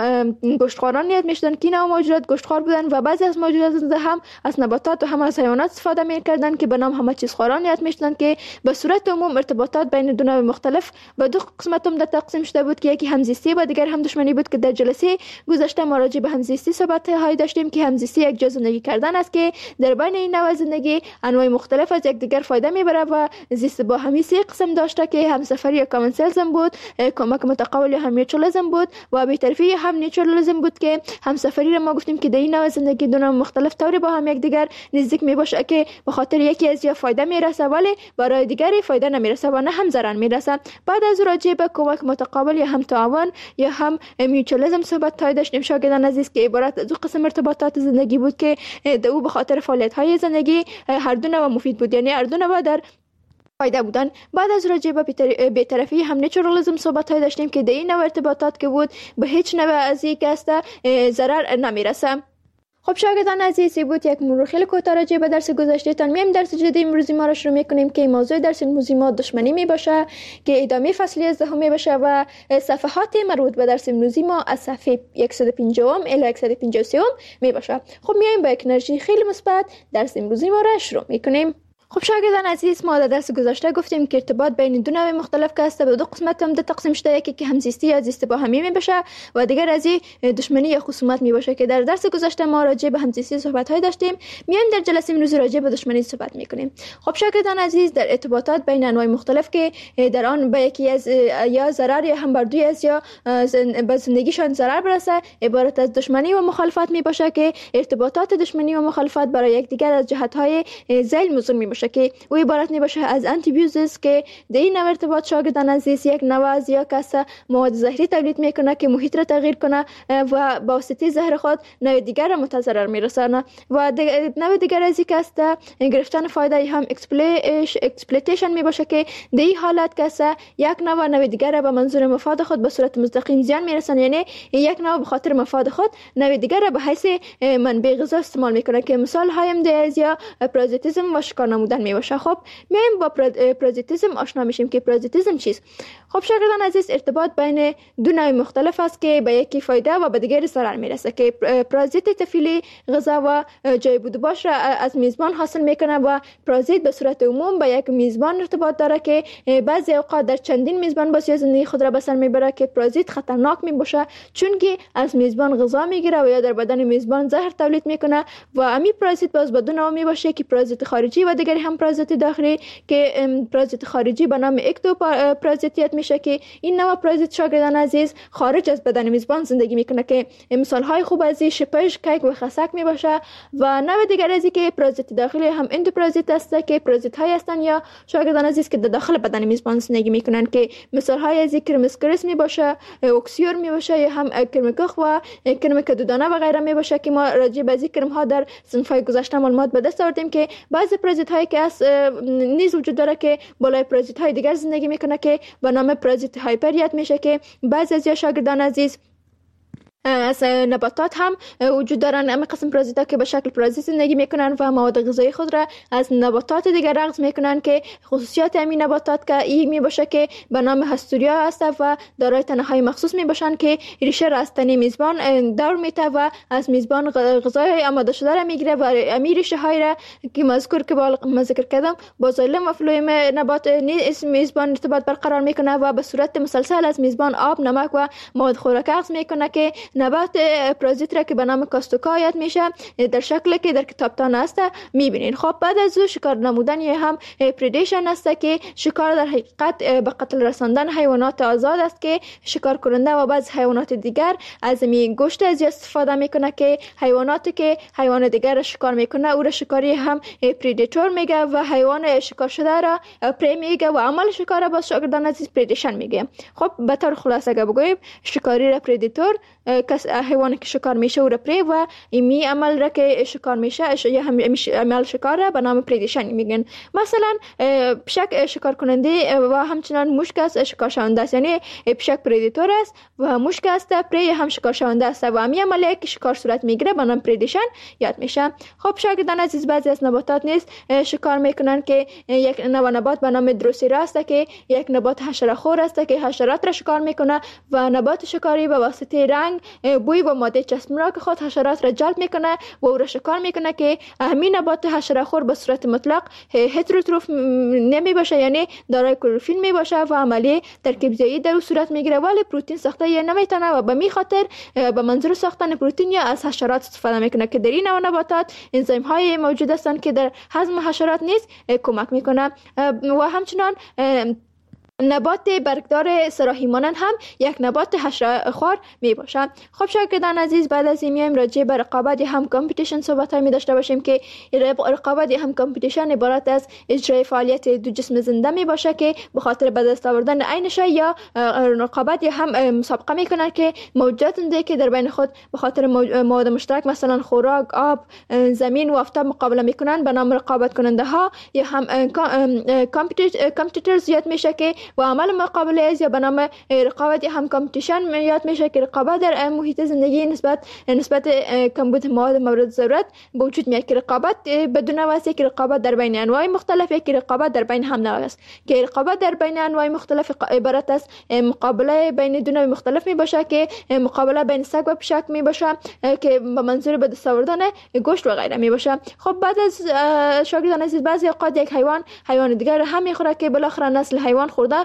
گوشتخواران یاد میشدن که اینا موجودات گوشتخوار بودن و بعضی از موجودات زنده هم از نباتات و هم از حیوانات استفاده میکردن که به نام همه چیز خواران یاد میشدن که به صورت عموم ارتباطات بین دو نوع مختلف به دو قسمت در تقسیم شده بود که یکی همزیستی و دیگر هم دشمنی بود که در جلسه گذشته ما راجع به همزیستی صحبت های داشتیم که همزیستی یک جور زندگی کردن است که در بین این نوع زندگی انواع مختلف از یکدیگر فایده میبره و زیست با همی سه قسم داشته که همسفری یا کامن سلزم بود، کمک متقابل یا هم میوچواليزم بود و بی‌طرفی هم نیچراليزم بود که همسفری را ما گفتیم که در این نوع زندگی دو نوع مختلف طوری با هم یکدیگر نزدیک میباشه که به خاطر یکی از یا فایده میرسه ولی برای دیگری فایده نمیرسه و نه هم ضرر میرسه. بعد از راجع به کمک متقابل یا هم تعاون یا هم میوچواليزم صحبت های داشتیم شاگردان عزیز که عبارت از دو قسم ارتباطات زندگی بود که او به خاطر فعالیت های زندگی هر دو نوع مفید بود، یعنی هر دو نوع در فایده بودن. بعد از راجع به بی‌طرفی هم نیچراليزم صحبت های داشتیم که در این نوع ارتباطات که بود به هیچ نوع از یک است ضرر نمیرسه. خب شاگردان عزیز بود یک مرور خیلی کوتاه راجع به درس گذشتهتان. میایم درس جدید امروزی ما را شروع میکنیم که موضوع درس امروزی ما دشمنی می باشه که ادامه فصلی از دهم می باشه و صفحات مربوط به درس امروزی ما از صفحه 150 الی 153 می باشه. خب میایم با یک انرژی خیلی مثبت درس امروزی ما را شروع میکنیم. خب شاگردان عزیز ما در درس گذشته گفتیم که ارتباط بین دو نوع مختلف که است به دو قسمت هم تقسیم شده، یکی که همزیستی یا زیست با همی می بشه و دیگر از دشمنی یا خصومت می باشه که در درس گذشته ما راجع به همزیستی صحبت های داشتیم. میایم در جلسه امروزی راجع به دشمنی صحبت میکنیم. خب شاگردان عزیز در ارتباطات بین انواع مختلف که در آن به یکی از یا ضرر یا هم بر دوی از یا به زندگیشان ضرر برسه عبارت از دشمنی و مخالفت می باشه که ارتباطات دشمنی و مخالفت برای یکدیگر از جهت های ذیل موضوع می باشه که او عبارت میباشه از انتیبیوزیس که در این نوع ارتباط شاگردان عزیز یک نوع از یا کس مواد زهری تولید میکنه که محیط را تغییر کنه و با واسطه زهر خود نوع دیگر را متضرر میرسانه و نوع دیگر از یک است گرفتن فایده هم اکسپلویتیشن میباشه که در این حالت کس یک نوع دیگر را به منظور مفاد خود به صورت مستقیم زیان میرسانه، یعنی یک نوع به خاطر مفاد خود نوع دیگر را به حیث منبع غذا استعمال میکنه که مثال هایم در یا پرازیتیسم و شکار نمودن میباشه. خب میایم با پرازیتیسم آشنا میشیم که پرازیتیسم چیست. خب شاگردان عزیز ارتباط بین دو نوع مختلف است که به یکی فایده و به دیگری ضرر میرسه که پرازیت تفیلی غذا و جای بود باش را از میزبان حاصل میکنه و پرازیت به صورت عموم با یک میزبان ارتباط داره که بعضی اوقات در چندین میزبان با زندگی خود را به سر میبره که پرازیت خطرناک میباشه چون که از میزبان غذا میگیره و یا در بدن میزبان زهر تولید میکنه و امی پرازیت باز به دو نوع میباشه که پرازیت خارجی و دیگری هم پرازیت داخلی که پرازیت خارجی به نام اکتوپرازیتیت میشه که این نوع پرازیت شاگردان عزیز خارج از بدن میزبان زندگی میکنه که مثال های خوب از شپش، کیک و خسک میباشه و نوع دیگر از که پرازیت داخلی هم اندوپرازیت است که پرازیت های هستن یا شاگردان عزیز که در داخل بدن میزبان زندگی میکنن که مثال های از کرمسکرس میباشه، اکسیور میباشه یا هم کرمکخ و کرمک دودانه و غیره میباشه که ما راجع به ذکر ها در صنف‌های گذشته معلومات به دست آوردیم که بعضی پرازیت هایی که از نیز وجود داره که بالای پرازیت های دیگر زندگی میکنه که به نام پرازیت هایپریت میشه که بعضی از شاگردان عزیز از نباتات هم وجود دارن. اما قسم پرازیتا که به شکل پرازیت زندگی میکنن و مواد غذایی خود را از نباتات دیگر اخذ میکنن که خصوصیات همین نباتات که این میباشه که به نام هستوریا هست و دارای تنه‌های مخصوص میباشن که ریشه را از تنه میزبان دور میته و از میزبان غذای آماده شده را میگیره و امیر ریشه های را که مذکور که ذکر کردم با زایلم و فلویم نبات میزبان ارتباط برقرار میکنه و به صورت مسلسل از میزبان آب، نمک و مواد خوراک اخذ میکنه که نبات پرازیت را که به نام کاستوکا یاد میشه در شکلی که در کتابتان است میبینین. خب بعد از او شکار نمودن یا هم پریدیشن است که شکار در حقیقت به قتل رساندن حیوانات آزاد است که شکار کننده و بعض حیوانات دیگر از می گوشت از استفاده میکنه که حیواناتی که حیوان دیگر را شکار میکنه او را شکاری هم پریدیتور میگه و حیوان شکار شده را پری میگه و عمل شکار را با شاگردان عزیز پریدیشن میگه. خب به طور خلاصه بگویم شکاری را پریدیتور حیوانی که شکار میشه او را پری و ایمی عمل را که شکار میشه یا هم عمل شکار را به نام پریدیشن میگن. مثلا پشک شکار کننده و همچنان مشک است شکار شونده است، یعنی پشک پریدیتور است و مشک است پری هم شکار شونده است و امی عملی که شکار صورت میگیره به نام پریدیشن یاد میشه. خب شاگردان عزیز بعضی از نباتات نیز شکار میکنن که یک نوع نبات به نام دروسیرا است که یک نبات حشره‌خور است که حشرات را شکار میکنه و نبات شکاری به واسطه رنگ، بوی و ماده چسبناک خود حشرات را جلب میکنه و او را شکار میکنه که همین نبات حشره‌خور به صورت مطلق هتروتروف نمی باشه، یعنی دارای کلروفیل می باشه و عملی ترکیب‌زایی در صورت میگیره ولی پروتئین ساخته یا نمیتونه و به می خاطر به منظور ساختن پروتئین یا از حشرات استفاده میکنه که در این نوع نباتات انزیم های موجود هستند که در هضم حشرات نیز کمک میکنه. و همچنان نبات برگدار سراحی مانند هم یک نبات حشره‌خوار می باشد. خب شاگردان عزیز بعد از این میایم راجع به رقابت هم کامپیتیشن صحبت می داشته باشیم که رقابت هم کامپیتیشن عبارت از اجرای فعالیت دو جسم زنده می باشه که به خاطر به دست آوردن عین شی یا رقابت هم مسابقه میکنن که موجودات زنده که در بین خود به خاطر مواد مشترک مثلا خوراک، آب، زمین و آفتاب مقابله میکنن به نام رقابت کننده ها یا هم کامپیتیتورز یاد میشه که و عمل مقابله از یا به نام رقابت هم کامپیتیشن یاد میشه که رقابت در محیط زندگی نسبت کمبود مواد مورد ضرورت به وجود میاد که رقابت بدون واسطه که رقابت در بین انواع مختلف که رقابت در بین هم نوع است که رقابت در بین انواع مختلف عبارت از مقابله بین دو نوع مختلف می باشه که مقابله بین سگ و پشک می باشه که به منظور به دست آوردن گوشت و غیره می باشه. خب بعد از شاگردان عزیز بعضی اوقات یک حیوان دیگر هم میخوره که بالاخره نسل حیوان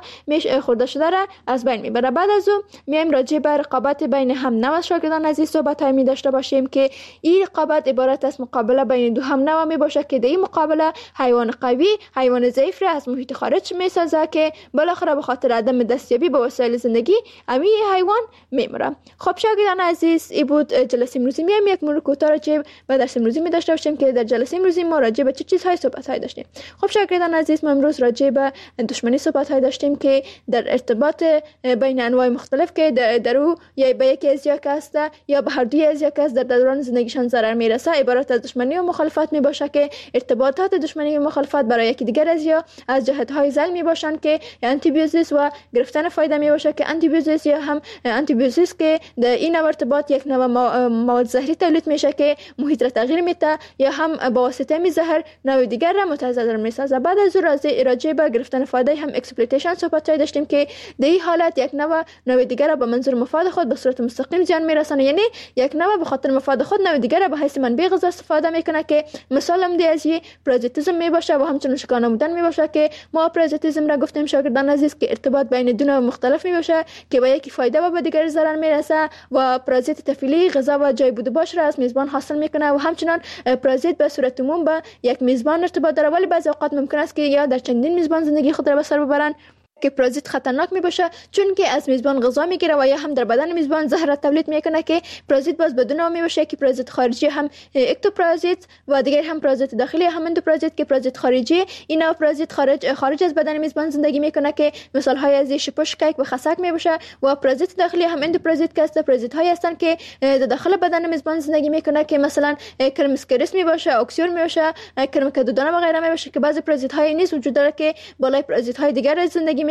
خورده شده را از بین میبره. بعد از اون میایم راجع به رقابت بین هم نوع شاگردان عزیز صحبت های می داشته باشیم که این رقابت عبارت از مقابله بین دو هم نوع می باشه که در این مقابله حیوان قوی حیوان ضعیف را از محیط خارج میسازه که بالاخره به خاطر عدم دستیابی به وسایل زندگی امی حیوان میمره. خب شاگردان عزیز این بود جلسه امروزی. میایم یک مرور کوتاه راجع به درس امروزی می داشته باشیم که در جلسه امروزی ما راجع به چه چیزهای صحبت های داشتیم. خب شاگردان عزیز ما امروز راجع به دشمنی صحبت های داشتیم که در ارتباط بین انواع مختلف که در او یا به یکی از یک است یا به هر دوی از یک است در دوران زندگیشان ضرر میرسه عبارت از دشمنی و مخالفت می باشه که ارتباطات دشمنی و مخالفت برای یکی دیگر از جهت های زل می باشند که آنتی بیوزیس و گرفتن فایده می باشه که آنتی بیوزیس یا هم آنتی بیوزیس که در این ارتباط یک نوع مواد زهری تولید میشه که محیط را تغییر میده یا هم با واسطه می زهر نوع دیگر را متضرر میسازه. بعد از راجع به گرفتن فایده هم اکسپلویتیشن صحبت داشتیم که در این حالت یک نوع دیگر را به منظور مفاد خود به صورت مستقیم زیان میرسانه، یعنی یک نوع به خاطر مفاد خود نوع دیگر را به حیث منبع غذا استفاده میکنه که مثال هم از پرازیتیسم می باشه و همچنین شکار نمودن می باشه که ما پرازیتیسم را گفتیم شاگردان عزیز که ارتباط بین دو نوع مختلف می باشه که با یکی فایده و با دیگر ضرر میرسه و پرازیت طفیلی غذا و جای بود باش را از میزبان حاصل میکنه و همچنین پرازیت به صورت عموم با یک میزبان ارتباط داره ولی بعضی اوقات ممکن است که یا در چندین میزبان زندگی خود را به سر ببرن که پرازیت خطرناک می باشه چون که از میزبان غذا میگیره و یا هم در بدن میزبان زهر تولید میکنه که پرازیت باز بدون نوع می باشه که پرازیت خارجی هم اکتوپرازیت و دیگر هم پرازیت داخلی هم اندوپرازیت که پرازیت خارجی این نوع پرازیت خارج از بدن میزبان زندگی میکنه که مثال های از شپش، کیک و خسک می باشه و پرازیت داخلی هم اندوپرازیت که است پرازیت های هستن که در داخل بدن میزبان زندگی میکنه که مثلا کرم اسکریس می باشه، اکسیور می باشه، کرم کدودانه و غیره می باشه که بعضی پرازیت های نیز وجود داره که بالای پرازیت های دیگر زندگی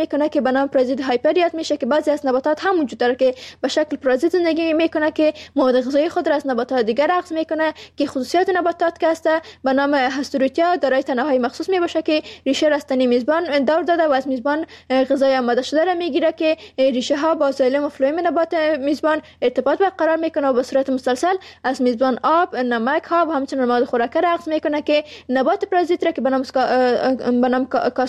میکنه که به نام پرازیت هایپریات میشه که بعضی از نباتات هم وجود داره که به شکل پرازیت زندگی میکنه که مواد غذایی خود را از نباتات دیگر اخذ میکنه که خصوصیات نباتات که است به نام هستروتیا دارای تنه‌های مخصوص میباشه که ریشه را از تنه میزبان دور داده و از میزبان غذای آماده شده را میگیره که ریشه ها با زایلم و فلویم نبات میزبان ارتباط برقرار میکنه و به صورت مسلسل از میزبان آب، نمک ها و همچنین مواد خوراکی را اخذ میکنه که نبات پرازیت را که به نام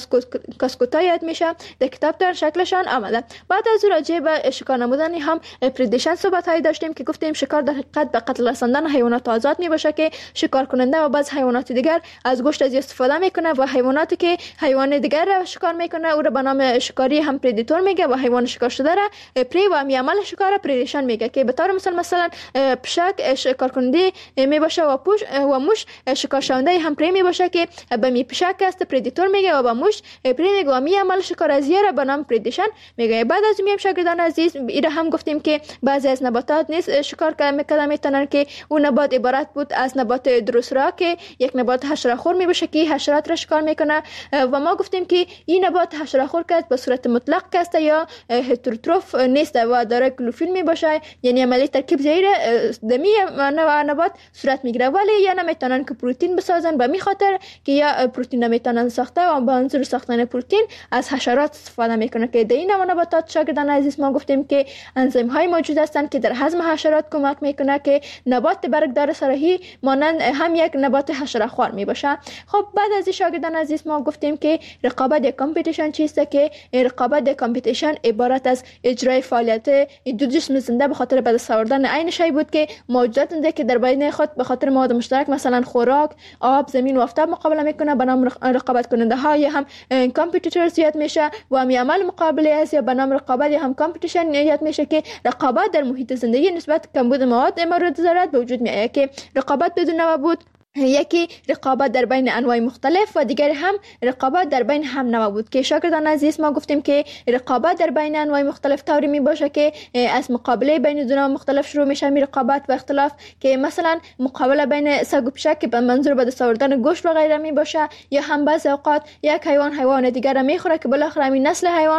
کاسکوتا یاد میشه در کتاب در شکلشان آمده. بعد از راجع به شکار نمودن هم پردیشن صحبت هایی داشتیم که گفتیم شکار در حقیقت به قتل رساندن حیوانات آزاد میباشه که شکار کننده و بعض حیوانات دیگر از گوشت از استفاده میکنه و حیواناتی که حیوان دیگر را شکار میکنه او را به نام شکاری هم پردیتور میگه و حیوان شکار شده را پری و می عمل شکار را پردیشن میگه که به طور مثلا پشک شکار کننده میباشه و موش شکار شونده هم پری میباشه که به می پشک است پردیتور میگه و به موش پری میگه و می عمل شکار ازیه را به نام پردیشن میگه. بعد از میام شاگردان عزیز ایره هم گفتیم که بعضی از نباتات نیست شکار میکنن میتونن که اون نبات عبارت بود از نبات دروسرا که یک نبات حشره‌خور میباشه که حشرات را شکار میکنه و ما گفتیم که این نبات حشره‌خور که به صورت مطلق است یا هتروتروف نیست و داره کلوروفیل میباشه، یعنی عملی ترکیب زیر دمی نبات صورت میگیره، ولی یا نمیتونن که پروتئین بسازن به می خاطر که یا پروتئین نمیتونن ساخته و با منظور ساختن پروتئین از حشرات استفاده میکنه که در این نباتات شاگردان عزیز ما گفتیم که انزیم های موجود هستند که در هضم حشرات کمک میکنه که نبات برگدار صحیح مانند هم یک نبات حشره‌خوار میباشه. خب بعد از شاگردان عزیز ما گفتیم که رقابت یا کامپیتیشن چیست که رقابت یا کامپیتیشن عبارت از اجرای فعالیت دو جسم زنده به خاطر به دست آوردن عین شی بود که موجودات زنده که در بین خود به خاطر مواد مشترک مثلا خوراک، آب، زمین و آفتاب مقابله میکنه به نام رقابت کننده ها یا هم کامپیتیتورز یاد میشه و می عمل مقابله است یا به نام رقابت یا هم کامپیتیشن یاد میشه که رقابت در محیط زندگی نسبت کمبود مواد مورد ضرورت به وجود میاد که رقابت بدون نوع یکی رقابت در بین انواع مختلف و دیگر هم رقابت در بین هم نوع بود که شاگردان عزیز ما گفتیم که رقابت در بین انواع مختلف طوری می باشه که از مقابله بین دو نوع مختلف شروع میشه می رقابت و اختلاف که مثلا مقابله بین سگ و پشک که به منظور به دست آوردن گوشت و غیره می باشه یا هم بعضی اوقات یک حیوان دیگر را میخوره که بالاخره همین نسل حیوان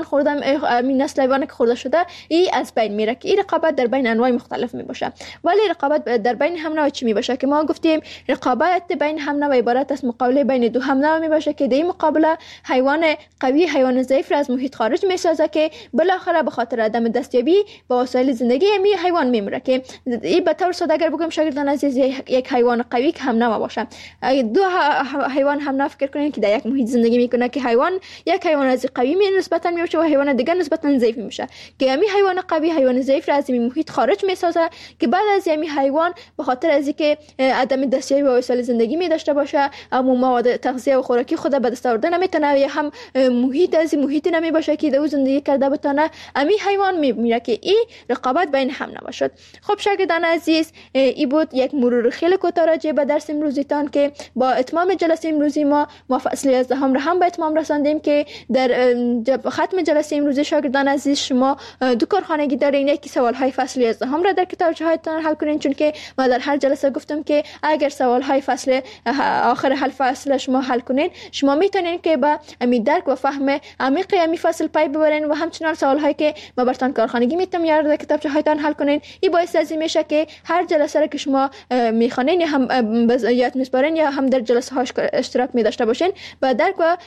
که خورده شده ای از بین میره که این رقابت در بین انواع مختلف می باشه. ولی رقابت در بین هم نوع چی می باشه که ما گفتیم رقابت بین هم نوع عبارت از مقابله بین دو هم نوع می باشه که در این مقابله حیوان قوی حیوان ضعیف را از محیط خارج می سازه که بالاخره به خاطر عدم دستیابی به وسایل زندگی می حیوان میمیره که این به طور ساده اگر بگم شاگردان عزیز یک حیوان قوی که هم نوع باشه دو حیوان هم نوع فکر کنین که در یک محیط زندگی میکنه که یک حیوان از قوی نسبتا میشه و حیوان دیگر نسبتا ضعیف میشه که همین حیوان قوی حیوان ضعیف را از این محیط خارج می سازه که بعد از همین حیوان به خاطر از اینکه عدم دستیابی به وسایل زندگی می داشته باشه اما مواد تغذیه و خوراکی خود به دست آورده نمیتونه یا هم محیطی نمی باشه که در زندگی کرده بتونه همین حیوان میمیره که این رقابت بین هم نباشد. خب شاگردان عزیز این بود یک مرور خیلی کوتاه راجع به درس امروزیتان که با اتمام جلسه امروزی ما فصل 11 را هم به اتمام رساندیم که در ختم جلسه امروزی شاگردان عزیز شما دو کارخانگی دارین، یکی سوال های فصل 11 را در کتابچه هایتان حل کنین چون که ما در هر جلسه گفتم که اگر سوال های فصل آخر حل فصل شما حل کنین شما میتونین که با امی درک و فهم عمیق امی فصل پای ببرین و همچنان سوال هایی که ما براتون کارخانگی میتونم در کتابچه هایتان حل کنین. این باعث از این میشه که هر جلسه را که شما میخوانین یا هم یاد میسپارین یا هم در جلسه هاش اشتراک می داشته باشین با درک و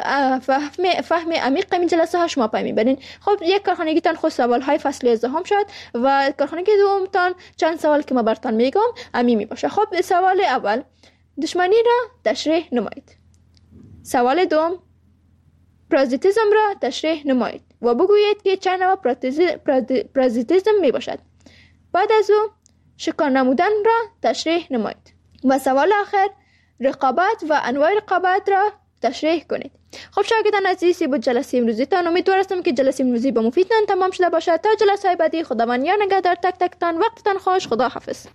فهم عمیق این جلسه ها شما پای میبرین. خب یک کارخانگیتان خود سوال های فصل 11 شد و کارخانگی دومتان چند سوال که ما براتون میگم امی می باشه. خب سوال اول دشمنی را تشریح نمایید. سوال دوم پرازیتیسم را تشریح نمایید و بگویید که چند نوع پرازیتیسم می باشد. بعد از او شکار نمودن را تشریح نمایید و سوال آخر رقابت و انواع رقابت را تشریح کنید. خب شاگردان عزیزی بود جلسه امروزیتان. امیدوار هستم که جلسه امروزی به مفیدتان تمام شده باشد. تا جلسه های بعدی خداوند یار نگهدار تک تکتان. وقتتان خوش. خدا حافظ.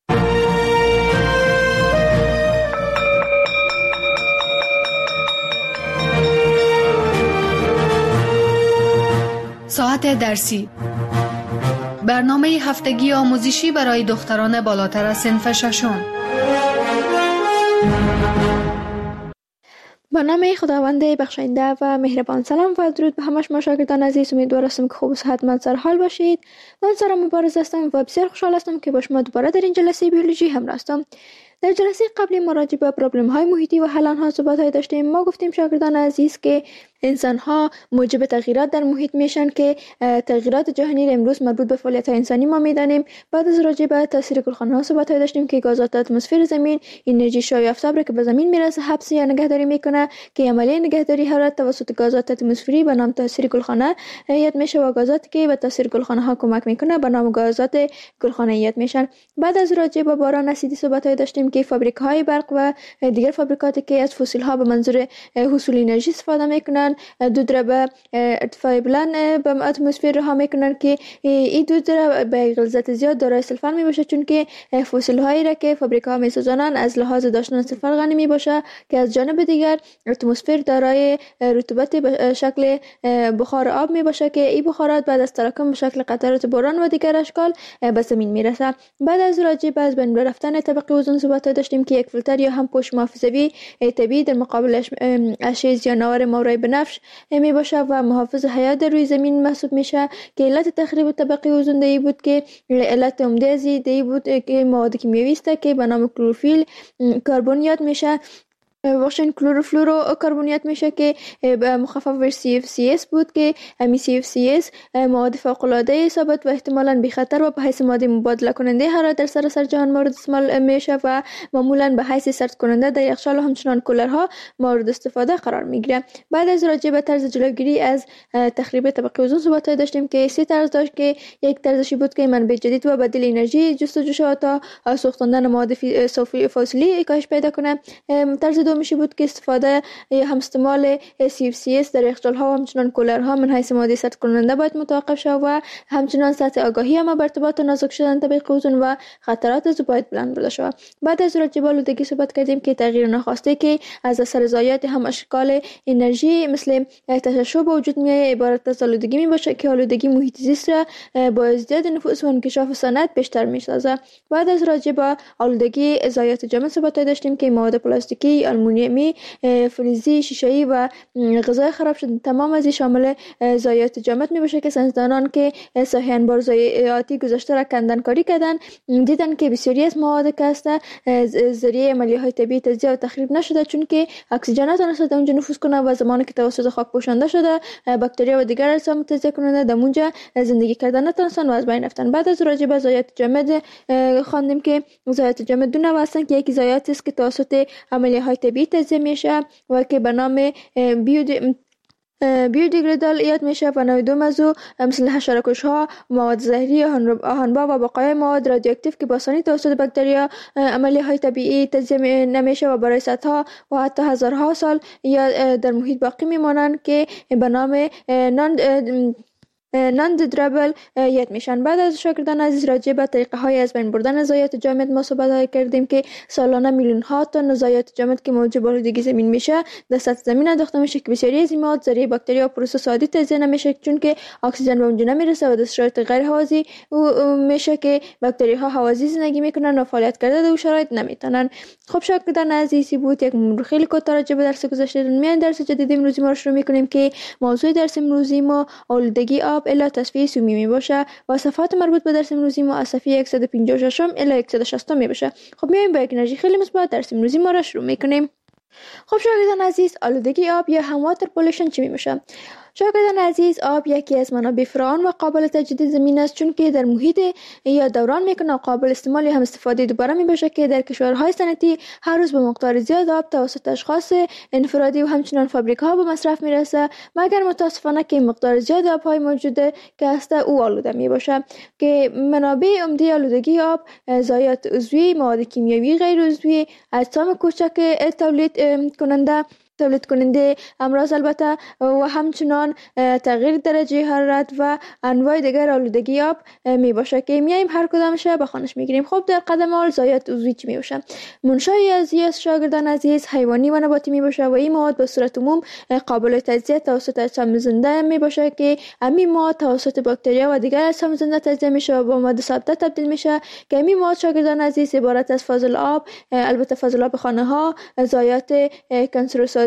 ساعت درسی برنامه هفتگی آموزشی برای دختران بالاتر از صنف ششم. با نام خداوند بخشاینده و مهربان. سلام و درود به همه شما شاگردان عزیز. امیدوار هستم که خوب و صحتمند سر حال باشید. من سارا مبارز هستم و بسیار خوشحال هستم که با شما دوباره در این جلسه بیولوژی همراه هستم. در جلسه قبلی ما راجع به پرابلم های محیطی و حل آنها صحبت های داشتیم. ما گفتیم شاگردان عزیز که انسان ها موجب تغییرات در محیط میشن که تغییرات جهانی را امروز مربوط به فعالیت های انسانی ما میدانیم. بعد از راجع به تاثیر گلخانه ها صحبت های داشتیم که گازات اتمسفر زمین انرژی شعاع آفتاب را که به زمین میرسه حبس یا نگهداری میکنه که عملیه نگهداری حرارت توسط گازات اتمسفری به نام تاثیر گلخانه یاد میشه و گازاتی که به تاثیر گلخانه ها کمک میکنه به نام گازات گلخانه یاد میشن. بعد از راجع به باران اسیدی صحبت های داشتیم که فابریک‌های برق و دیگر فابریکاتی که از فسیل ها به منظور حصول انرژی استفاده میکنن دود را به ارتفاع بلند به اتمسفر رها میکنن که این دود را به غلظت زیاد دارای سلفر میباشه، چون که فسیل هایی را که فابریکا ها میسازانند از لحاظ داشتن سلفر غنی میباشه که از جانب دیگر اتمسفر دارای رطوبت به شکل بخار آب میباشه که این بخارات بعد از تراکم به شکل قطرات باران و دیگر اشکال به زمین میرسه. بعد از راجع به از بین رفتن طبقه اوزون صحبت داشتیم که یک فیلتر یا هم پوش محافظوی طبیعی در مقابل اشعه زیان‌آور ماورای بنفش می باشه و محافظ حیات در روی زمین محسوب میشه که علت تخریب طبقه اوزون دی بود که علت عمده از دی بود که مواد کیمیایی است که به نام کلروفیل کربنیات میشه بخشن کلروفلورو کربنیات میشه که مخفف بر CFCS بود که همین CFCS مواد فوق العاده ثابت و احتمالاً بی خطر و به حیث ماده مبادله کننده حرارت در سراسر جهان مورد استعمال میشه و معمولاً به حیث سرد کننده در یخچال و همچنان کولرها مورد استفاده قرار میگیره. بعد از راجع به طرز جلوگیری از تخریب طبقه اوزون صحبت داشتیم که سه طرز داشت که یک طرزشی بود که منبع جدید و بدیل انرژی جستجو شد تا سوختاندن مواد فسیلی کاهش پیدا کنه. طرز دومیشی بود که استفاده هم استعمال CFCS در یخچال‌ها و همچنان کولرها من حیث ماده سرد کننده باید متوقف شود و همچنان سطح آگاهی هم بر ارتباط نازک شدن طبقه اوزون و خطرات از باید بلند برده شود. بعد از راجع به آلودگی صحبت کردیم که تغییر ناخواسته که از اثر ضایعات هم اشکال انرژی مثل تشعشع به وجود میاد عبارت از آلودگی میباشه که آلودگی محیط زیست را با ازدیاد نفوس و انکشاف صنعت بیشتر میسازه. بعد از راجع به آلودگی ضایعات جامد صحبت داشتیم که مواد پلاستیکی، آلومینیومی، فلزی، شیشه‌ای و غذای خراب شده تمام از این شامل ضایعات جامد میباشه که ساینسدانان که ساحه انبار ضایعاتی گذاشته را کندنکاری کردن دیدن که بسیاری از مواد که هست ذریعه عملیه‌های طبیعی تجزیه و تخریب نشده، چون که اکسیژن نتونسته در اونجا نفوذ کنه و زمانی که توسط خاک پوشانده شده باکتریا و دیگر اجسام تجزیه کننده در اونجا زندگی کردن نتونستن و از بین رفتن. بعد از راجع به ضایعات جامد خواندیم که ضایعات جامد دو نوع هستند که یکی ضایعات است که توسط عملیه‌های طبیعی تجزیه میشه و که به نام بیودیگریدال یاد میشه و نوع دوم از او مثل حشره‌کش‌ها، مواد زهری، آهن‌با و بقایای مواد رادیواکتیو که با آسانی توسط باکتریا عملیه‌های طبیعی تجزیه نمیشه و برای صدها و حتی هزارها سال یا در محیط باقی میمانند که به نام ناندیدرابل یاد میشن. بعد از شاگردان عزیز راجع به طریقه های از بین بردن ضایعات جامد ما صحبت کردیم که سالانه میلیون ها تن ضایعات جامد که موجب آلودگی زمین میشه در سطح زمین انداخته میشه که بسیاری از این مواد ذریعه باکتریا و پروسس عادی تجزیه نمیشه، چون که اکسیژن به اونجا نمیرسه و در شرایط غیر هوازی میشه که باکتریاها هوازی زندگی میکنن و فعالیت کرده در شرایط نمیتونن. خب شاگردان عزیزی بود یک مرور خیلی کوتاه راجع به درس گذشته. میان درس جدید امروزی ما رو شروع میکنیم که موضوع درس امروزی ما آلودگی آب الی تصفیه سومی می باشه و صفحات مربوط به درس امروزی ما از صفحه 156 الی 160 می باشه. خب میایم با یک انرژی خیلی مثبت درس امروزی ما را شروع میکنیم. خب شاگردان عزیز، آلودگی آب یا هم واتر پولوشن چی می باشه؟ شاگردان عزیز، آب یکی از منابع فراوان و قابل تجدید زمین است، چون که در محیط یا دوران میکنه و قابل استعمال یا هم استفاده دوباره می باشه که در کشورهای صنعتی هر روز به مقدار زیاد آب توسط اشخاص انفرادی و همچنان فابریک‌ها به مصرف میرسه، مگر متاسفانه که مقدار زیاد آب‌های موجوده که هست او آلوده می باشه. که منابع عمده آلودگی آب ضایعات عضوی، مواد کیمیایی غیر عضوی، اجسام کوچک تولید کننده امراض البته و همچنان تغییر درجه حرارت و انواع دیگر آلودگی آب می باشه که میایم هر کدامش به خانش میگیریم. خب در قدم اول ضایعات عضوی چی می باشه؟ منشأ عضوی از شاگردان عزیز حیوانی و نباتی می باشه و این مواد به صورت عموم قابل تجزیه توسط اجسام زنده می باشه که همین مواد توسط باکتریا و دیگر اجسام زنده تجزیه میشه و به مواد ثابته تبدیل میشه که همین مواد شاگردان عزیز عبارت از فاضل آب، البته فاضل آب خانه ها، ضایعات کنسروسازی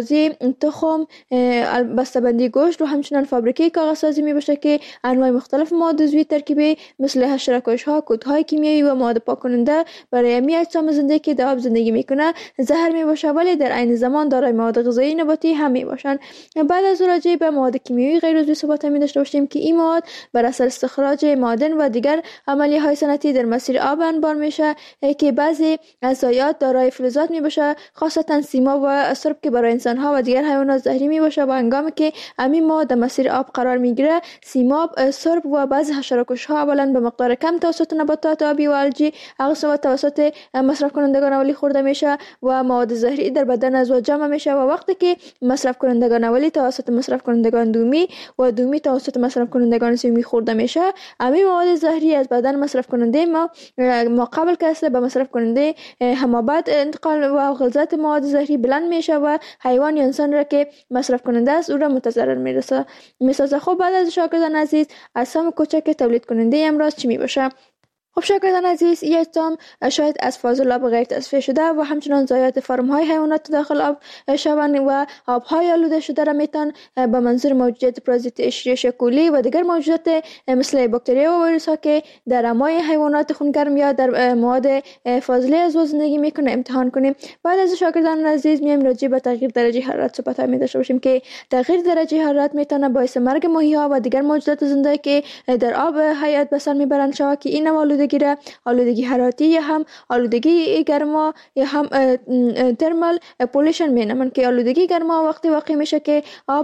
کاغذی، تخم، بسته‌بندی گوشت و همچنین فابریکه کاغذسازی می باشه که انواع مختلف مواد عضوی ترکیبی مثل حشره‌کش‌ها، کودهای کیمیایی و مواد پاک‌کننده برای می اجسام زنده که در آب زندگی میکنه زهر می باشه، ولی در عین زمان دارای مواد غذایی نباتی هم می باشند. بعد از راجع به مواد کیمیایی غیر عضوی صحبت می داشته باشیم که این مواد بر اثر استخراج معادن و دیگر عملیه‌های صنعتی در مسیر آب انبار میشه که بعضی از ضایعات دارای فلزات می باشه، خاصتا سیماب و سرب که برای انسان‌ها و دیگر حیوانات زهری می باشه. و هنگامی که همین مواد در مسیر آب قرار میگیره، سیماب، سرب و بعضی حشره‌کش‌ها اولا به مقدار کم توسط نباتات آبی و الجی، اقسام توسط مصرف کنندگان اولی خورده میشه و مواد زهری در بدن عضو جمع میشه و وقتی که مصرف کنندگان اولی توسط مصرف کنندگان دومی و دومی توسط مصرف کنندگان سومی خورده میشه، همین مواد زهری از بدن مصرف کننده ما قبل که به مصرف کننده همابد انتقال و غلظت مواد زهری بلند میشه و حیوان یا انسان را که مصرف کننده است او را متضرر میسازه. خب بعد از شاگردان عزیز، اجسام کوچک تولید کننده امراض چی می باشه؟ خب شاگردان عزیز، یک اجسام شاید از فاضلاب غیر تصفیه شده و همچنان ضایعات فرم‌های حیوانات داخل آب شوند و آب‌های آلوده شده را میتون به منظور موجودیت پارازیت اشتریاش کولی و دیگر موجودات مثل باکتریا و ویروس‌ها که در امعای حیوانات خونگرم یا در مواد فاضله از زندگی میکنه امتحان کنیم. بعد از شاگردان عزیز میایم راجع به تغییر درجه حرارت صحبت می داشته باشیم که تغییر درجه حرارت میتونه باعث مرگ ماهی‌ها و دیگر موجودات زنده که در آب حیات به سر میبرند شود که این آلودگی حرارتی یا هم آلودگی گرما یا هم ترمال پولیشن مینامن که آلودگی گرما وقتی واقع میشه که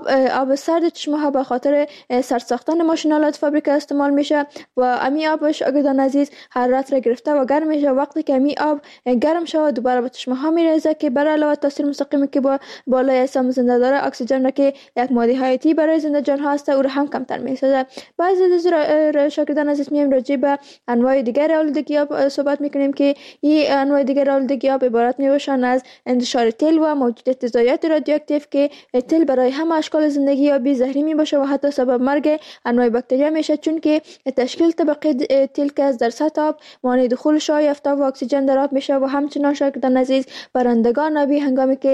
آب سرد چشمه ها به خاطر سرد ساختن ماشینالات فابریکه استعمال میشه و امی آب شاگردان عزیز حرارت را گرفته و گرم میشه. وقتی که امی آب گرم شود دوباره به چشمه ها میریزه که برای علاوه تاثیر مستقیمی که با بالای اجسام زنده داره، اکسیژن را که یک ماده حیاتی برای زنده جان ها است او را هم کمتر میسازه. بعضی از شاگردان عزیز میایم راجع به انواع دیگر آلودگی آب صحبت میکنیم که این انواع دیگر آلودگی آب عبارت میباشند از انتشار تیل و موجودیت ضایعات رادیواکتیو که تیل برای همه اشکال زندگی آبی زهری میباشه و حتی سبب مرگ انواع باکتریا میشه، چون که تشکیل طبقه تیل که از در سطح آب مانع دخول شعاع آفتاب و اکسیژن در آب میشه و همچنان شاگردان عزیز پرندگان آبی هنگامی که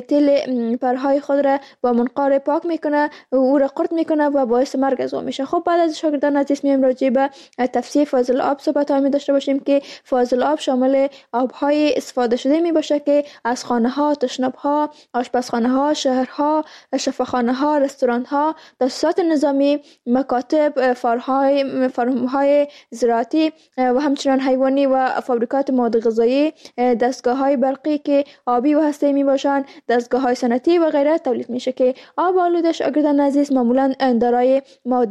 تیل پرهای خود را با منقار پاک میکنه او را قرط میکنه و باعث مرگ از آن میشه. خب بعد از شاگردان عزیز میایم راجع به تفسیر فاضل آب صحبت می داشته باشیم که فاضل آب شامل آب‌های استفاده شده می باشه که از خانه‌ها، تشناب‌ها، آشپزخانه‌ها، شهرها، شفاخانه‌ها، رستوران‌ها، تاسیسات نظامی، مکاتب، فارم‌های زراعتی و همچنین حیوانی و فابریکات مواد غذایی، دستگاه‌های برقی که آبی و هسته‌ای می باشند، دستگاه‌های صنعتی و غیره تولید میشه که آب آلوده شاگردان عزیز معمولاً دارای مواد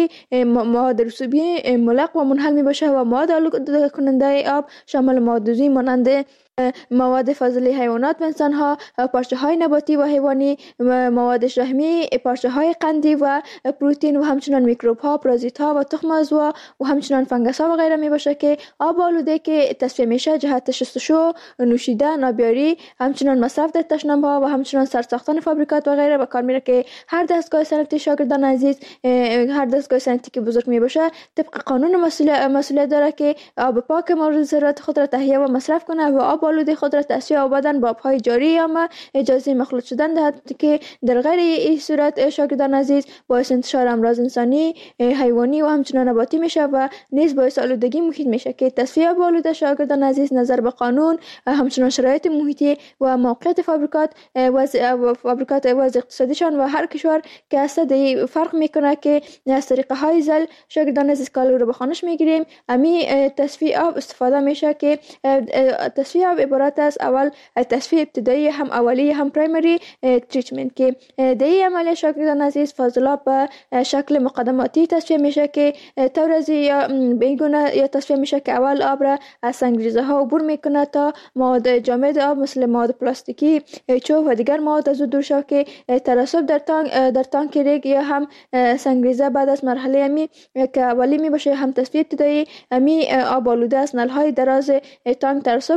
رسوبی ملق و منحل می باشه و مواد آلوده کننده آب شامل مواد عضوی مانند مواد فاضله حیوانات و انسان‌ها، پارچه های نباتی و حیوانی، مواد شحمی، پارچه های قندی و پروتئین و همچنین میکروب ها، پارازیت ها و تخم عضو و همچنین فنگس ها و غیره می باشه که آب آلوده که تصفیه میشه جهت شستشو، نوشیدن، آبیاری، همچنین مصرف در تشناب ها و همچنین ساختن فابریکات و غیره به کار میره که هر دستگاه صنعتی شاگردان عزیز، هر دستگاه صنعتی که بزرگ می باشه طبق قانون مسئولیت داره که آب پاک مورد ضرورت خود را تهیه و مصرف کنه و آب آلوده خود را تصفیه و بعداً با آب‌های جاری یا اجازه مخلوط شدن دهد که در غیر این صورت شاگردان عزیز باعث انتشار امراض انسانی، حیوانی و همچنین نباتی میشه و نیز باعث آلودگی محیط میشه که تصفیه آب آلوده شاگردان عزیز نظر به قانون، همچنین شرایط محیطی و موقعیت فابریکات وضع اقتصادیشان و هر کشور که هست فرق میکنه که از طریقه های زل شاگردان عزیز کالو رو به خانش میگیریم. امی تصفیه آب استفاده میشه که تصفیه آب عبارت است اول تصفیه ابتدایی هم اولی هم پرایمری تریتمنت که در این عملیه شاگردان عزیز فاضل آب به شکل مقدماتی تصفیه میشه که تورزی یا بیگونه یا تصفیه میشه که اول آب را از سنگریزه ها عبور میکنه تا مواد جامد آب مثل مواد پلاستیکی، چوب و دیگر مواد از دور شود که ترسب در تانک ریگ یا هم سنگریزه بعد از مرحله امی که اولی می باشه هم تصفیه ابتدایی امی آب آلوده از نل های دراز تانک ترسب عبور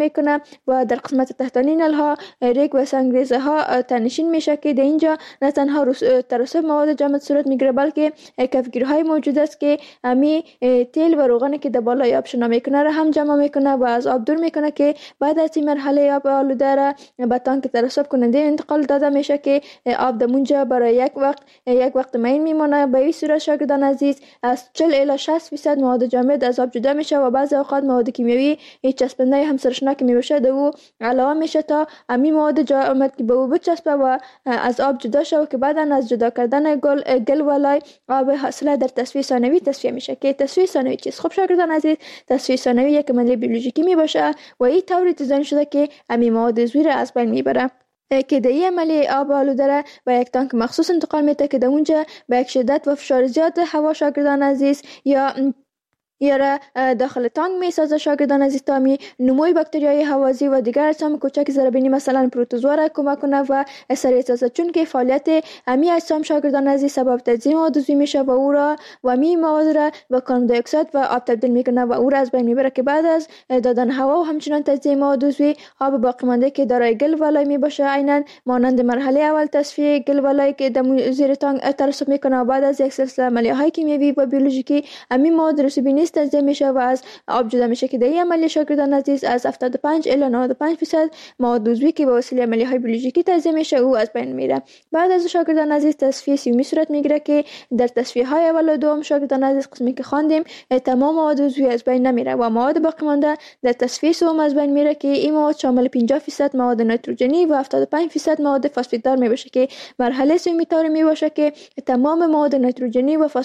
میکنه و در قسمت تحتانی نلها ریگ و سنگریزه ها تنشین میشه که در اینجا نه تنها ترسب مواد جامد صورت میگیره بلکه کفگیرهای موجود است که امی تیل و روغنی که در بالای آب شنا میکنه را هم جمع میکنه و از آب دور میکنه که بعد از این مرحله آب آلوده را به تانک ترسب کننده انتقال داده میشه که آب در اونجا برای یک وقت معین میمونه. به این صورت شاگردان عزیز از 40 الی 60% مواد جامد از آب جدا میشه و بعضی اوقات مواد کیمیایی چسبنده همسرشناک میباشه در او علاوه میشه تا امی مواد جامد که به او بچسبه و از آب جدا شود که بعدا از جدا کردن گل و لای آب حاصله در تصفیه ثانوی تصفیه میشه. که تصفیه ثانوی چیست؟ خب شاگردان عزیز، تصفیه ثانوی یک عمل بیولوژیکی میباشه و این طوری دیزاین شده که امی مواد عضوی را از بین میبره که در این عملی آب آلوده را به یک تانک مخصوص انتقال میده که در اونجا به یک شدت و فشار زیاد هوا شاگردان عزیز یا را داخل تانک میسازه شاگردان عزیز تا می نموی باکتریای هوازی و دیگر اجسام کوچک ضربینی مثلا پروتوزوا را کمک کنه و سریع سازه، چون که فعالیت امی اجسام شاگردان عزیز سبب تجزیه مواد عضوی میشه و او را و می مواد را به کاربن دی اکساید و آب تبدیل میکنه و او را از بین میبره که بعد از دادن هوا و همچنان تجزیه مواد عضوی آب باقی مانده که دارای گل و لای میباشه عیناً مانند مرحله اول تصفیه گل و لای که در زیر تانک ترسب میکنه و بعد از یک سلسله عملیه‌های کیمیایی و بیولوژیکی امی مواد رسوبی نیست تجزیه میشه و از آب جدا میشه که در این عملیه شاگردان عزیز از 75 الی 95% مواد عضوی که به وسیله عملیه‌های بیولوژیکی تجزیه میشه او از بین میره. بعد از شاگردان عزیز تصفیه سیومی صورت میگیره که در تصفیه های اول و دوم شاگردان عزیز قسمی که خواندیم تمام مواد عضوی از بین نمیره و مواد باقی مانده در تصفیه سوم از بین میره که این مواد شامل 50% مواد نیتروژنی و 75% مواد فسفیددار میباشه که مرحله سومی طوری میباشه که تمام مواد نیتروژنی و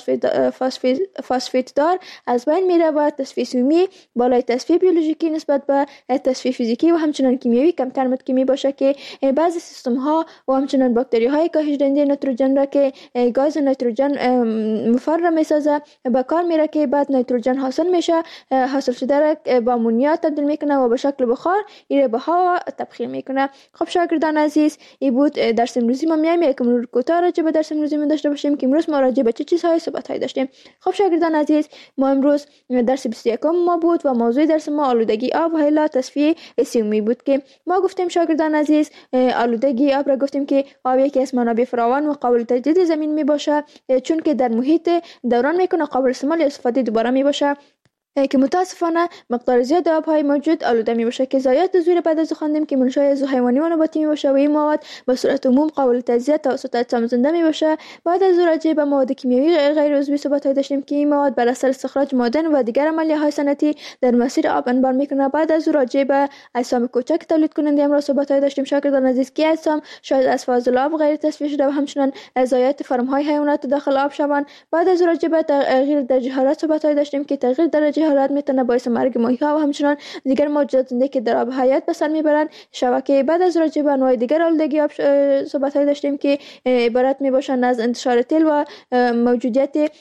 فسفیددار از بین میره و تصفیه سومی بالای تصفیه بیولوژیکی نسبت به تصفیه فیزیکی و همچنان کیمیایی کمتر متکی میباشه که بعضی سیستم ها و همچنان باکتری های کاهش دهنده نیتروژن را که گاز نیتروژن مفر را میسازه به کار میره که بعد نیتروژن حاصل میشه، حاصل شده را با امونیا تبدیل میکنه و به شکل بخار ایره به هوا تبخیر میکنه. خب شاگردان عزیز، این بود درس امروزی ما. میایم یک مرور کوتاه راجع به درس امروزی داشته باشیم که امروز ما راجع به چه چیزهای صحبت های داشتیم. خب شاگردان عزیز، ما امروز درس 21 ما بود و موضوع درس ما آلودگی آب و الا تصفیه سیومی بود که ما گفتیم شاگردان عزیز آلودگی آب را گفتیم که آب یکی از منابع فراوان و قابل تجدید زمین می باشه، چون که در محیط دوران میکنه قابل استعمال یا استفاده دوباره می باشه که متاسفانه مقدار زیاد آب‌های موجود آلوده می‌باشه که ضایعات زیر بعد از خواندیم که منشأ از حیوانی و نباتی می‌باشه و این مواد به صورت عموم قابل تجزیه توسط اجسام زنده می‌باشه. بعد از راجع به مواد کیمیایی غیر عضوی صحبت داشتیم که این مواد بر اثر استخراج معدن و دیگر عملیه‌های صنعتی در مسیر آب انبار می‌کنه. بعد از راجع به اجسام کوچک تولید کننده امروز صحبت داشتیم شاگردان عزیز که اجسام شاید از فاضل آب غیر تصفیه شده و همچنان ضایعات فرم‌های حیوانات داخل آب شوند. بعد از راجع به تغییر درجه حرارت صحبت داشتیم که تغییر درجه حرارت میتونه باعث مرگ ماهی‌ها و همچنان دیگر موجودات زنده که در آب حیات به سر میبرند شبکه. بعد از راجع به انواع دیگر آلودگی آب صحبت داشتیم که عبارت میباشند از انتشار تیل و موجودیت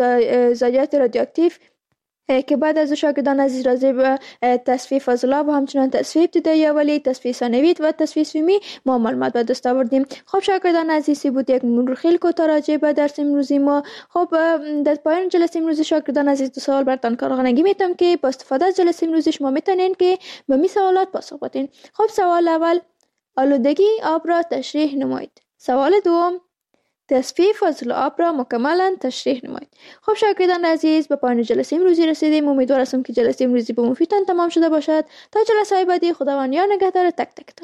ضایعات رادیواکتیو که بعد از شاگردان عزیز راجع به تصفیه فاضلاب و همچنان تصفیه ابتدایی اولی، تصفیه ثانوی و تصفیه سومی ما معلومات به دست آوردیم. خب شاگردان عزیز، بود یک مرور خیلی کوتاه راجع به درس امروزی ما. خب در پایان جلسه امروزی شاگردان عزیز دو سوال براتون کارآمدگی میتونم که با استفاده از جلسه امروزی شما میتونین که به می سوالات پاسخ بدین. خب سوال اول، آلودگی آب را تشریح نمایید. سوال دوم، تصفیه فاضل آب را مکملا تشریح نمایید. خب شاگردان عزیز، به پایان جلسه امروزی رسیدیم. امیدوار هستم که جلسه امروزی به مفیدتان تمام شده باشد. تا جلسه های بعدی، خداوند یار نگهدار تک تکتان.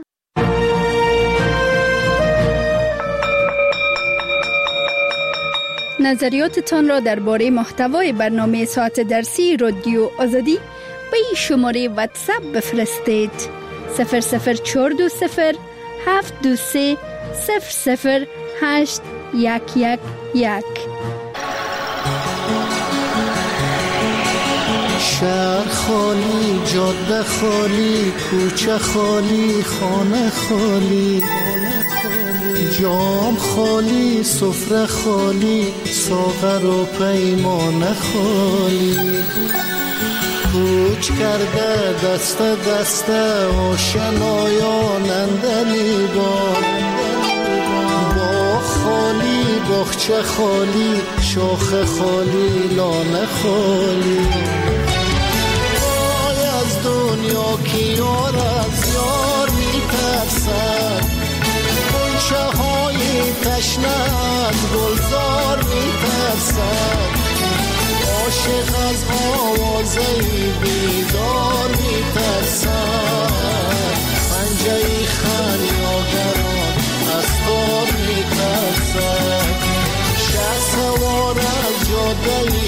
نظریاتتان را درباره محتوای برنامه ساعت درسی رادیو آزادی به این شماره واتساپ بفرستید: 00420 723 00811. شهر خالی، جاده خالی، کوچه خالی، خانه خالی، جام خالی، سفره خالی، ساغر و پیمانه خالی. کوچ کرده دست دست آشنایان اندلیبان، با خالی، باغچه خالی، شاخ خالی، لانه خالی. وای از دنیا یا که یار از یار میترسد غنچه های تشنه از گلزار میترسد عاشق از آوازه بیدار میترسد پنجه خریاگران از دار میترسد شه سوار از جاده